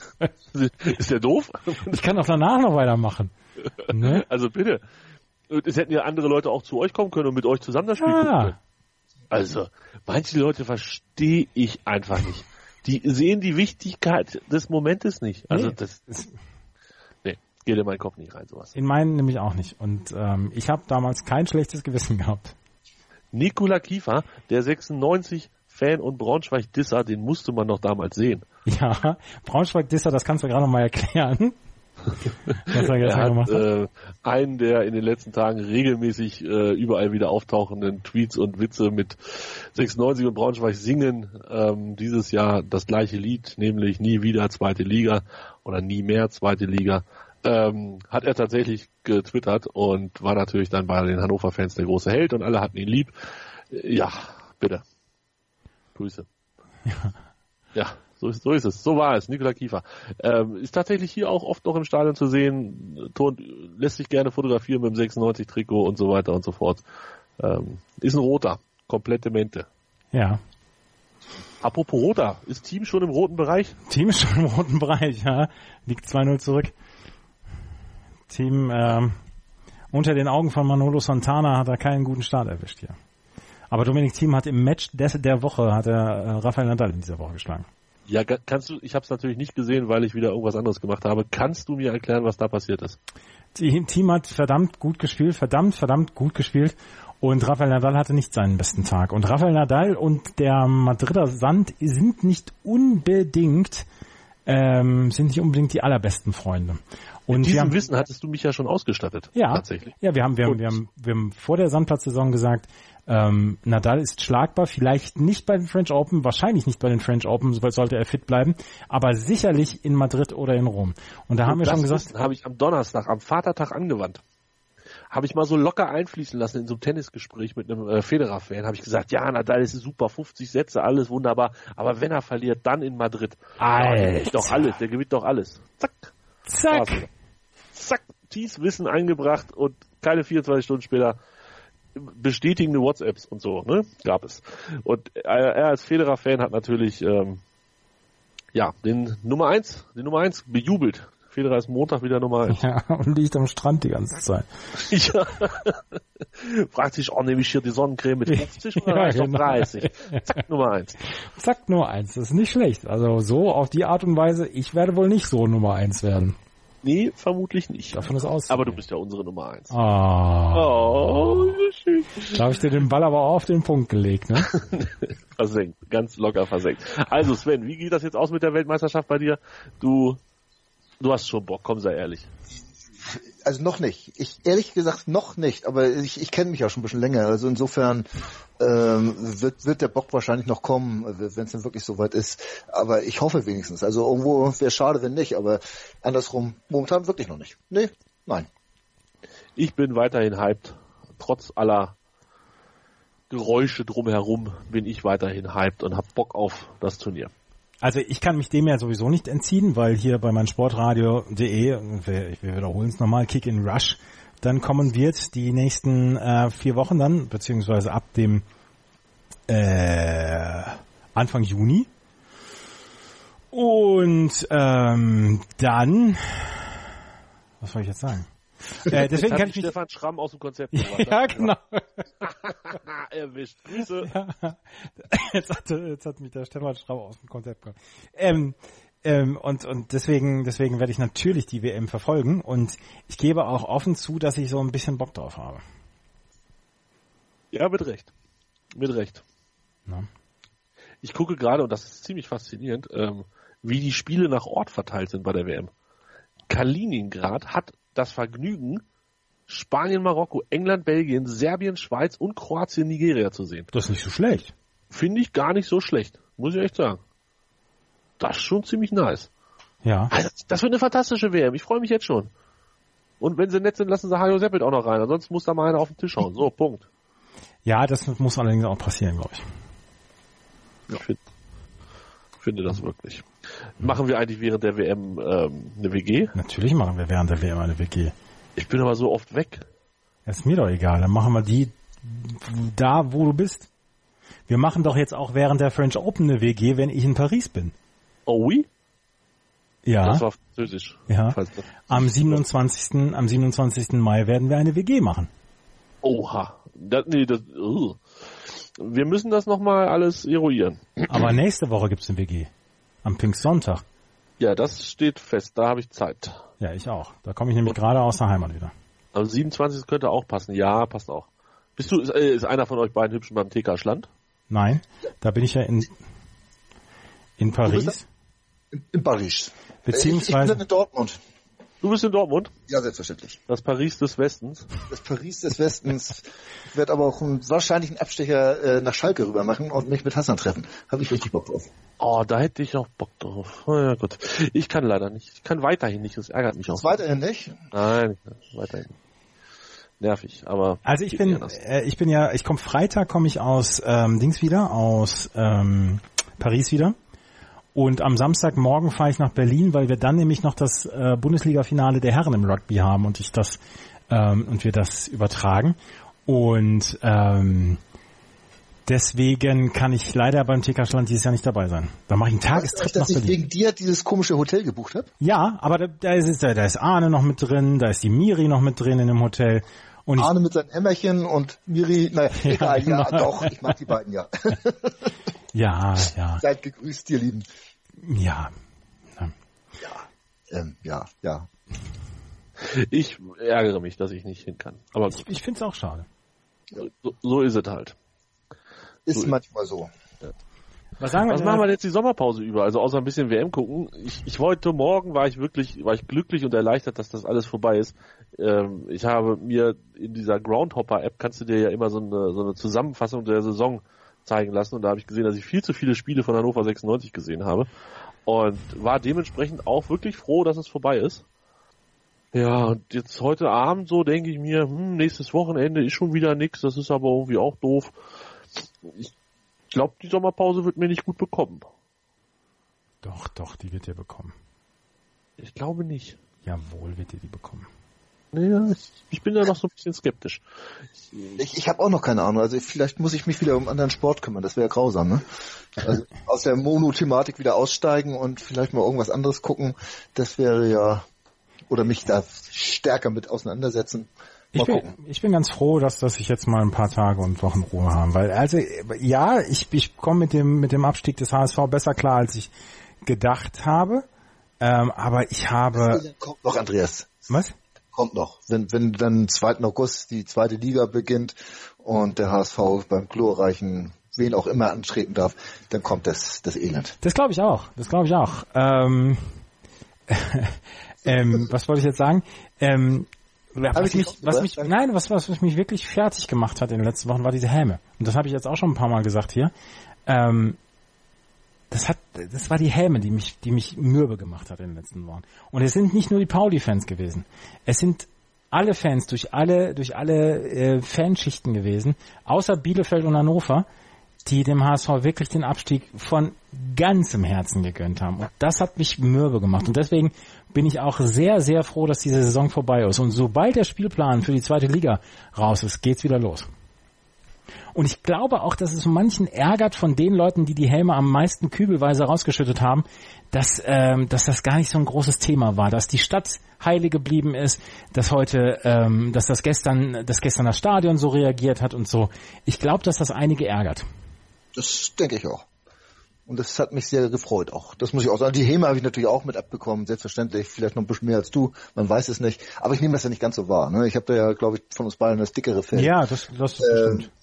Ist der doof? Ich kann auch danach noch weitermachen. Ne? Also bitte. Es hätten ja andere Leute auch zu euch kommen können und mit euch zusammen das Spiel ja. gucken können. Also, manche Leute verstehe ich einfach nicht. Die sehen die Wichtigkeit des Momentes nicht. Also nee. das nee, geht in meinen Kopf nicht rein, sowas. In meinen nämlich auch nicht. Und ähm, ich habe damals kein schlechtes Gewissen gehabt. Nikola Kiefer, der sechsundneunzig-Fan und Braunschweig-Disser, den musste man doch damals sehen. Ja, Braunschweig-Disser, das kannst du gerade noch mal erklären. Was er, er hat äh, einen der in den letzten Tagen regelmäßig äh, überall wieder auftauchenden Tweets und Witze mit sechsundneunzig und Braunschweig singen ähm, dieses Jahr das gleiche Lied, nämlich Nie wieder zweite Liga oder Nie mehr zweite Liga, ähm, hat er tatsächlich getwittert und war natürlich dann bei den Hannover-Fans der große Held und alle hatten ihn lieb. Ja, bitte. Grüße. Ja. Ja. So ist, so ist es. So war es. Nikola Kiefer. Ähm, ist tatsächlich hier auch oft noch im Stadion zu sehen. Ton, lässt sich gerne fotografieren mit dem sechsundneunzig-Trikot und so weiter und so fort. Ähm, ist ein Roter. Komplette Mente. Ja. Apropos Roter. Ist Team schon im roten Bereich? Team ist schon im roten Bereich, ja. Liegt zwei null zurück. Team, ähm, unter den Augen von Manolo Santana hat er keinen guten Start erwischt hier. Aber Dominik Thiem hat im Match des, der Woche, hat er äh, Rafael Nadal in dieser Woche geschlagen. Ja, kannst du, ich habe es natürlich nicht gesehen, weil ich wieder irgendwas anderes gemacht habe. Kannst du mir erklären, was da passiert ist? Thiem hat verdammt gut gespielt, verdammt, verdammt gut gespielt und Rafael Nadal hatte nicht seinen besten Tag. Und Rafael Nadal und der Madrider Sand sind nicht unbedingt, ähm, sind nicht unbedingt die allerbesten Freunde. Und mit diesem haben, Wissen hattest du mich ja schon ausgestattet. Ja, tatsächlich. Ja, wir haben, wir haben, wir haben, wir haben vor der Sandplatzsaison gesagt, Ähm, Nadal ist schlagbar, vielleicht nicht bei den French Open, wahrscheinlich nicht bei den French Open, sollte er fit bleiben, aber sicherlich in Madrid oder in Rom. Und da und haben wir schon gesagt... habe ich am Donnerstag, am Vatertag angewandt. Habe ich mal so locker einfließen lassen in so einem Tennisgespräch mit einem äh, Federer-Fan. Habe ich gesagt, ja, Nadal ist super, fünfzig Sätze, alles wunderbar, aber wenn er verliert, dann in Madrid. Alter. Ja, der gewinnt doch alles, der gewinnt doch alles. Zack. Zack. Zack, tiefes Wissen eingebracht und keine vierundzwanzig Stunden später bestätigende WhatsApps und so, ne, gab es. Und er, er als Federer-Fan hat natürlich, ähm, ja, den Nummer eins, den Nummer eins bejubelt. Federer ist Montag wieder Nummer eins. Ja, und liegt am Strand die ganze Zeit. Ja. Fragt sich, oh, nehme ich hier die Sonnencreme mit fünfzig oder ja, reicht genau. doch dreißig? Zack, Nummer eins. Zack, Nummer eins. Das ist nicht schlecht. Also so auf die Art und Weise, ich werde wohl nicht so Nummer eins werden. Nee, vermutlich nicht. Davon ist aus. Aber du bist ja unsere Nummer eins. Oh. Oh, so schön. Da habe ich dir den Ball aber auch auf den Punkt gelegt, ne? Versenkt, ganz locker versenkt. Also Sven, wie geht das jetzt aus mit der Weltmeisterschaft bei dir? Du, du hast schon Bock, komm, sei ehrlich. Also noch nicht. Ich ehrlich gesagt noch nicht, aber ich, ich kenne mich ja schon ein bisschen länger. Also insofern ähm, wird, wird der Bock wahrscheinlich noch kommen, wenn es dann wirklich soweit ist. Aber ich hoffe wenigstens. Also irgendwo wäre schade, wenn nicht, aber andersrum momentan wirklich noch nicht. Nee, nein. Ich bin weiterhin hyped. Trotz aller Geräusche drumherum bin ich weiterhin hyped und hab Bock auf das Turnier. Also ich kann mich dem ja sowieso nicht entziehen, weil hier bei meinsportradio punkt de, wir, wir wiederholen es nochmal, Kick in Rush, dann kommen wird die nächsten äh, vier Wochen dann, beziehungsweise ab dem äh, Anfang Juni. Und ähm, dann, was soll ich jetzt sagen? Äh, deswegen kann ich mich Stefan Schramm aus dem Konzept gebracht. Ja, genau. Erwischt. Grüße. Ja. Jetzt, hat, jetzt hat mich der Stefan Schramm aus dem Konzept gebracht. Ähm, ähm, und und deswegen deswegen werde ich natürlich die W M verfolgen und ich gebe auch offen zu, dass ich so ein bisschen Bock drauf habe. Ja, mit Recht. Mit Recht. Na? Ich gucke gerade, und das ist ziemlich faszinierend, ähm, wie die Spiele nach Ort verteilt sind bei der W M. Kaliningrad hat das Vergnügen, Spanien, Marokko, England, Belgien, Serbien, Schweiz und Kroatien, Nigeria zu sehen. Das ist nicht so schlecht. Finde ich gar nicht so schlecht, muss ich echt sagen. Das ist schon ziemlich nice. Ja. Also, das wird eine fantastische W M, ich freue mich jetzt schon. Und wenn sie nett sind, lassen sie Hajo Seppelt auch noch rein, ansonsten muss da mal einer auf den Tisch hauen. So, Punkt. Ja, das muss allerdings auch passieren, glaube ich. Ja. Ich find, finde das wirklich. Machen wir eigentlich während der W M ähm, eine W G? Natürlich machen wir während der W M eine W G. Ich bin aber so oft weg. Das ist mir doch egal. Dann machen wir die da, wo du bist. Wir machen doch jetzt auch während der French Open eine W G, wenn ich in Paris bin. Oh oui? Ja. Das war französisch. Ja. Am siebenundzwanzigsten Am siebenundzwanzigsten Mai werden wir eine W G machen. Oha. Das, nee, das, uh. Wir müssen das nochmal alles eruieren. Aber nächste Woche gibt's eine W G. Am Pfingstsonntag. Ja, das steht fest. Da habe ich Zeit. Ja, ich auch. Da komme ich nämlich gerade aus der Heimat wieder. Am siebenundzwanzigsten könnte auch passen. Ja, passt auch. Bist du, ist, ist einer von euch beiden Hübschen beim T K Schland? Nein, da bin ich ja in, in Paris. In, in Paris. Beziehungsweise. Ich bin in Dortmund. Du bist in Dortmund? Ja, selbstverständlich. Das Paris des Westens. Das Paris des Westens. Ich werde aber auch einen, wahrscheinlich einen Abstecher äh, nach Schalke rüber machen und mich mit Hassan treffen. Habe ich richtig Bock drauf. Oh, da hätte ich auch Bock drauf. Oh, ja, gut. Ich kann leider nicht. Ich kann weiterhin nicht. Das ärgert mich auch. Das weiterhin nicht? Nein, weiterhin. Nervig, aber. Also ich bin, äh, ich bin ja, ich komme Freitag, komme ich aus ähm, Dings wieder, aus ähm, Paris wieder. Und am Samstagmorgen fahre ich nach Berlin, weil wir dann nämlich noch das äh, Bundesliga-Finale der Herren im Rugby haben und ich das ähm, und wir das übertragen. Und ähm, deswegen kann ich leider beim T K Schland dieses Jahr nicht dabei sein. Da mache ich einen Tagestrip weißt du, nach dass Berlin. Ich wegen dir dieses komische Hotel gebucht habe? Ja, aber da, da, ist, da ist Arne noch mit drin, da ist die Miri noch mit drin in dem Hotel. Und Arne mit seinem Emmerchen und Miri, naja, ja, egal, genau. Ja, doch, ich mag die beiden, ja. Ja, ja. Seid gegrüßt, ihr Lieben. Ja. Ja, ähm, ja, ja. Ich ärgere mich, dass ich nicht hin kann. Aber ich, ich finde es auch schade. So, so ist es halt. Ist so manchmal so. Ja. Was sagen wir Was machen wir jetzt die Sommerpause über? Also außer ein bisschen W M gucken. Ich, ich heute Morgen war ich wirklich, war ich glücklich und erleichtert, dass das alles vorbei ist. Ähm, ich habe mir in dieser Groundhopper-App kannst du dir ja immer so eine, so eine Zusammenfassung der Saison zeigen lassen und da habe ich gesehen, dass ich viel zu viele Spiele von Hannover sechsundneunzig gesehen habe und war dementsprechend auch wirklich froh, dass es vorbei ist. Ja, und jetzt heute Abend so denke ich mir, hm, nächstes Wochenende ist schon wieder nix, das ist aber irgendwie auch doof. Ich glaube, die Sommerpause wird mir nicht gut bekommen. Doch, doch, die wird ihr bekommen. Ich glaube nicht. Jawohl, wird ihr die bekommen. Naja, ich, ich bin da noch so ein bisschen skeptisch. Ich, ich habe auch noch keine Ahnung. Also vielleicht muss ich mich wieder um anderen Sport kümmern. Das wäre ja grausam, ne? Also aus der Mono-Thematik wieder aussteigen und vielleicht mal irgendwas anderes gucken. Das wäre ja... Oder mich da stärker mit auseinandersetzen. Mal ich bin, gucken. ich bin ganz froh, dass, dass ich jetzt mal ein paar Tage und Wochen Ruhe haben. Weil, also, ja, ich, ich komme mit dem, mit dem Abstieg des H S V besser klar, als ich gedacht habe. Ähm, aber ich habe... Das kommt noch, Andreas. Was? Kommt noch. Wenn, wenn dann zweiten August die zweite Liga beginnt und der H S V beim glorreichen, wen auch immer antreten darf, dann kommt das, das Elend. Das glaube ich auch. Das glaube ich auch. Ähm, ähm, was wollte ich jetzt sagen? Ähm, was mich, was mich, nein, was, was mich wirklich fertig gemacht hat in den letzten Wochen, war diese Häme. Und das habe ich jetzt auch schon ein paar Mal gesagt hier. Ähm, das hat, das war die Häme, die mich, die mich mürbe gemacht hat in den letzten Wochen. Und es sind nicht nur die Pauli-Fans gewesen. Es sind alle Fans durch alle, durch alle äh, Fanschichten gewesen, außer Bielefeld und Hannover, die dem H S V wirklich den Abstieg von ganzem Herzen gegönnt haben. Und das hat mich mürbe gemacht. Und deswegen bin ich auch sehr, sehr froh, dass diese Saison vorbei ist. Und sobald der Spielplan für die zweite Liga raus ist, geht's wieder los. Und ich glaube auch, dass es so manchen ärgert von den Leuten, die die Helme am meisten kübelweise rausgeschüttet haben, dass, ähm, dass das gar nicht so ein großes Thema war, dass die Stadt heile geblieben ist, dass heute, ähm, dass das gestern, dass gestern das Stadion so reagiert hat und so. Ich glaube, dass das einige ärgert. Das denke ich auch. Und das hat mich sehr gefreut auch. Das muss ich auch sagen. Die Häme habe ich natürlich auch mit abbekommen, selbstverständlich. Vielleicht noch ein bisschen mehr als du, man weiß es nicht. Aber ich nehme das ja nicht ganz so wahr. Ne? Ich habe da ja, glaube ich, von uns beiden das dickere Fell. Ja, das, das ist ähm, bestimmt.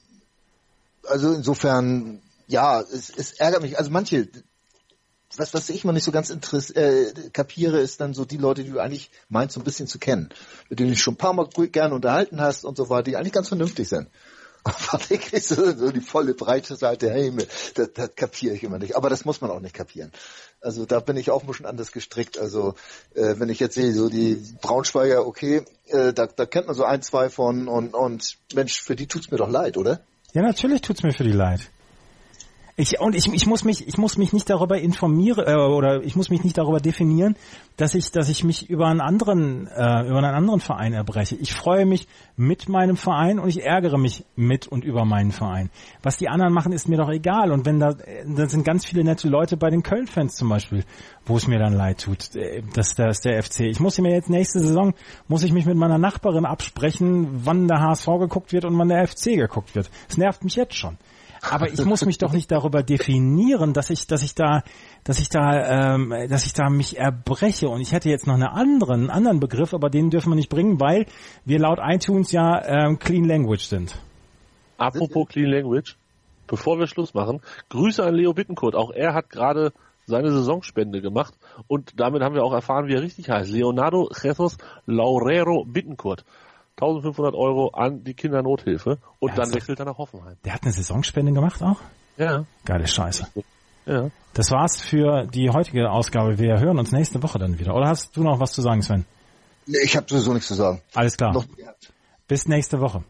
Also insofern, ja, es, es ärgert mich. Also manche, was, was ich mal nicht so ganz interess- äh, kapiere, ist dann so die Leute, die du eigentlich meinst, so ein bisschen zu kennen. Mit denen du dich schon ein paar Mal gerne unterhalten hast und so weiter, die eigentlich ganz vernünftig sind. Aber wirklich so, so die volle breite Seite, hey, das, das kapiere ich immer nicht. Aber das muss man auch nicht kapieren. Also da bin ich auch ein bisschen anders gestrickt. Also äh, wenn ich jetzt sehe, so die Braunschweiger, okay, äh, da, da kennt man so ein, zwei von und, und Mensch, für die tut's mir doch leid, oder? Ja, natürlich tut's mir für die leid. Ich, und ich, ich muss mich, ich muss mich nicht darüber informieren, äh, oder ich muss mich nicht darüber definieren, dass ich, dass ich mich über einen anderen, äh, über einen anderen Verein erbreche. Ich freue mich mit meinem Verein und ich ärgere mich mit und über meinen Verein. Was die anderen machen, ist mir doch egal. Und wenn da, da sind ganz viele nette Leute bei den Köln-Fans zum Beispiel, wo es mir dann leid tut, dass das der F C. Ich muss mir jetzt nächste Saison, muss ich mich mit meiner Nachbarin absprechen, wann der H S V geguckt wird und wann der F C geguckt wird. Das nervt mich jetzt schon. Aber ich muss mich doch nicht darüber definieren, dass ich, dass ich da, dass ich da, ähm, dass ich da mich erbreche. Und ich hätte jetzt noch einen anderen, einen anderen Begriff, aber den dürfen wir nicht bringen, weil wir laut iTunes ja ähm, Clean Language sind. Apropos Clean Language, bevor wir Schluss machen, Grüße an Leo Bittencourt. Auch er hat gerade seine Saisonspende gemacht und damit haben wir auch erfahren, wie er richtig heißt. Leonardo Jesus Laurero Bittencourt. eintausendfünfhundert Euro an die Kindernothilfe und dann wechselt er nach Hoffenheim. Der hat eine Saisonspende gemacht auch? Ja. Geile Scheiße. Ja. Das war's für die heutige Ausgabe. Wir hören uns nächste Woche dann wieder. Oder hast du noch was zu sagen, Sven? Nee, ich habe sowieso nichts zu sagen. Alles klar. Noch Bis nächste Woche.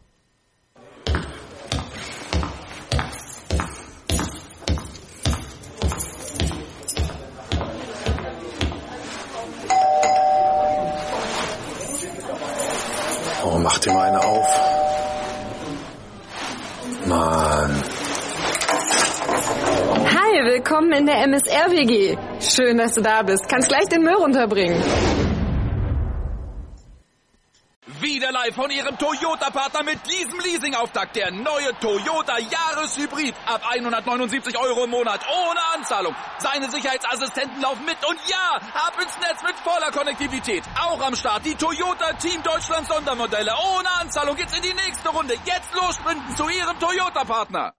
Oh, mach dir mal eine auf. Mann. Hi, willkommen in der M S R W G. Schön, dass du da bist. Kannst gleich den Müll runterbringen. Wieder live von Ihrem Toyota-Partner mit diesem Leasing-Auftakt. Der neue Toyota Jahreshybrid. Ab hundertneunundsiebzig Euro im Monat. Ohne Anzahlung. Seine Sicherheitsassistenten laufen mit. Und ja, ab ins Netz mit voller Konnektivität. Auch am Start die Toyota Team Deutschland Sondermodelle. Ohne Anzahlung geht's in die nächste Runde. Jetzt los sprinten zu Ihrem Toyota-Partner.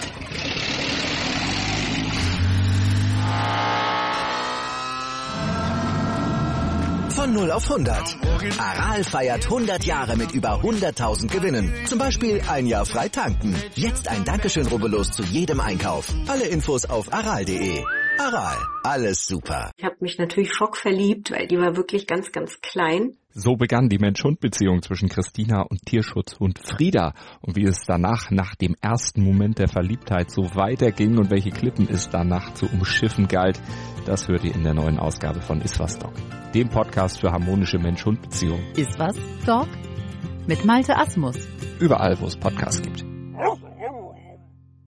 Von null auf hundert. Aral feiert hundert Jahre mit über hunderttausend Gewinnen. Zum Beispiel ein Jahr frei tanken. Jetzt ein Dankeschön, rubbellos zu jedem Einkauf. Alle Infos auf aral punkt de. Aral, alles super. Ich habe mich natürlich schockverliebt, weil die war wirklich ganz, ganz klein. So begann die Mensch-Hund-Beziehung zwischen Christina und Tierschutzhund Frieda. Und wie es danach, nach dem ersten Moment der Verliebtheit, so weiterging und welche Klippen es danach zu umschiffen galt, das hört ihr in der neuen Ausgabe von Iswas Dog, dem Podcast für harmonische Mensch-Hund-Beziehungen. Iswas Dog? Mit Malte Asmus. Überall, wo es Podcasts gibt.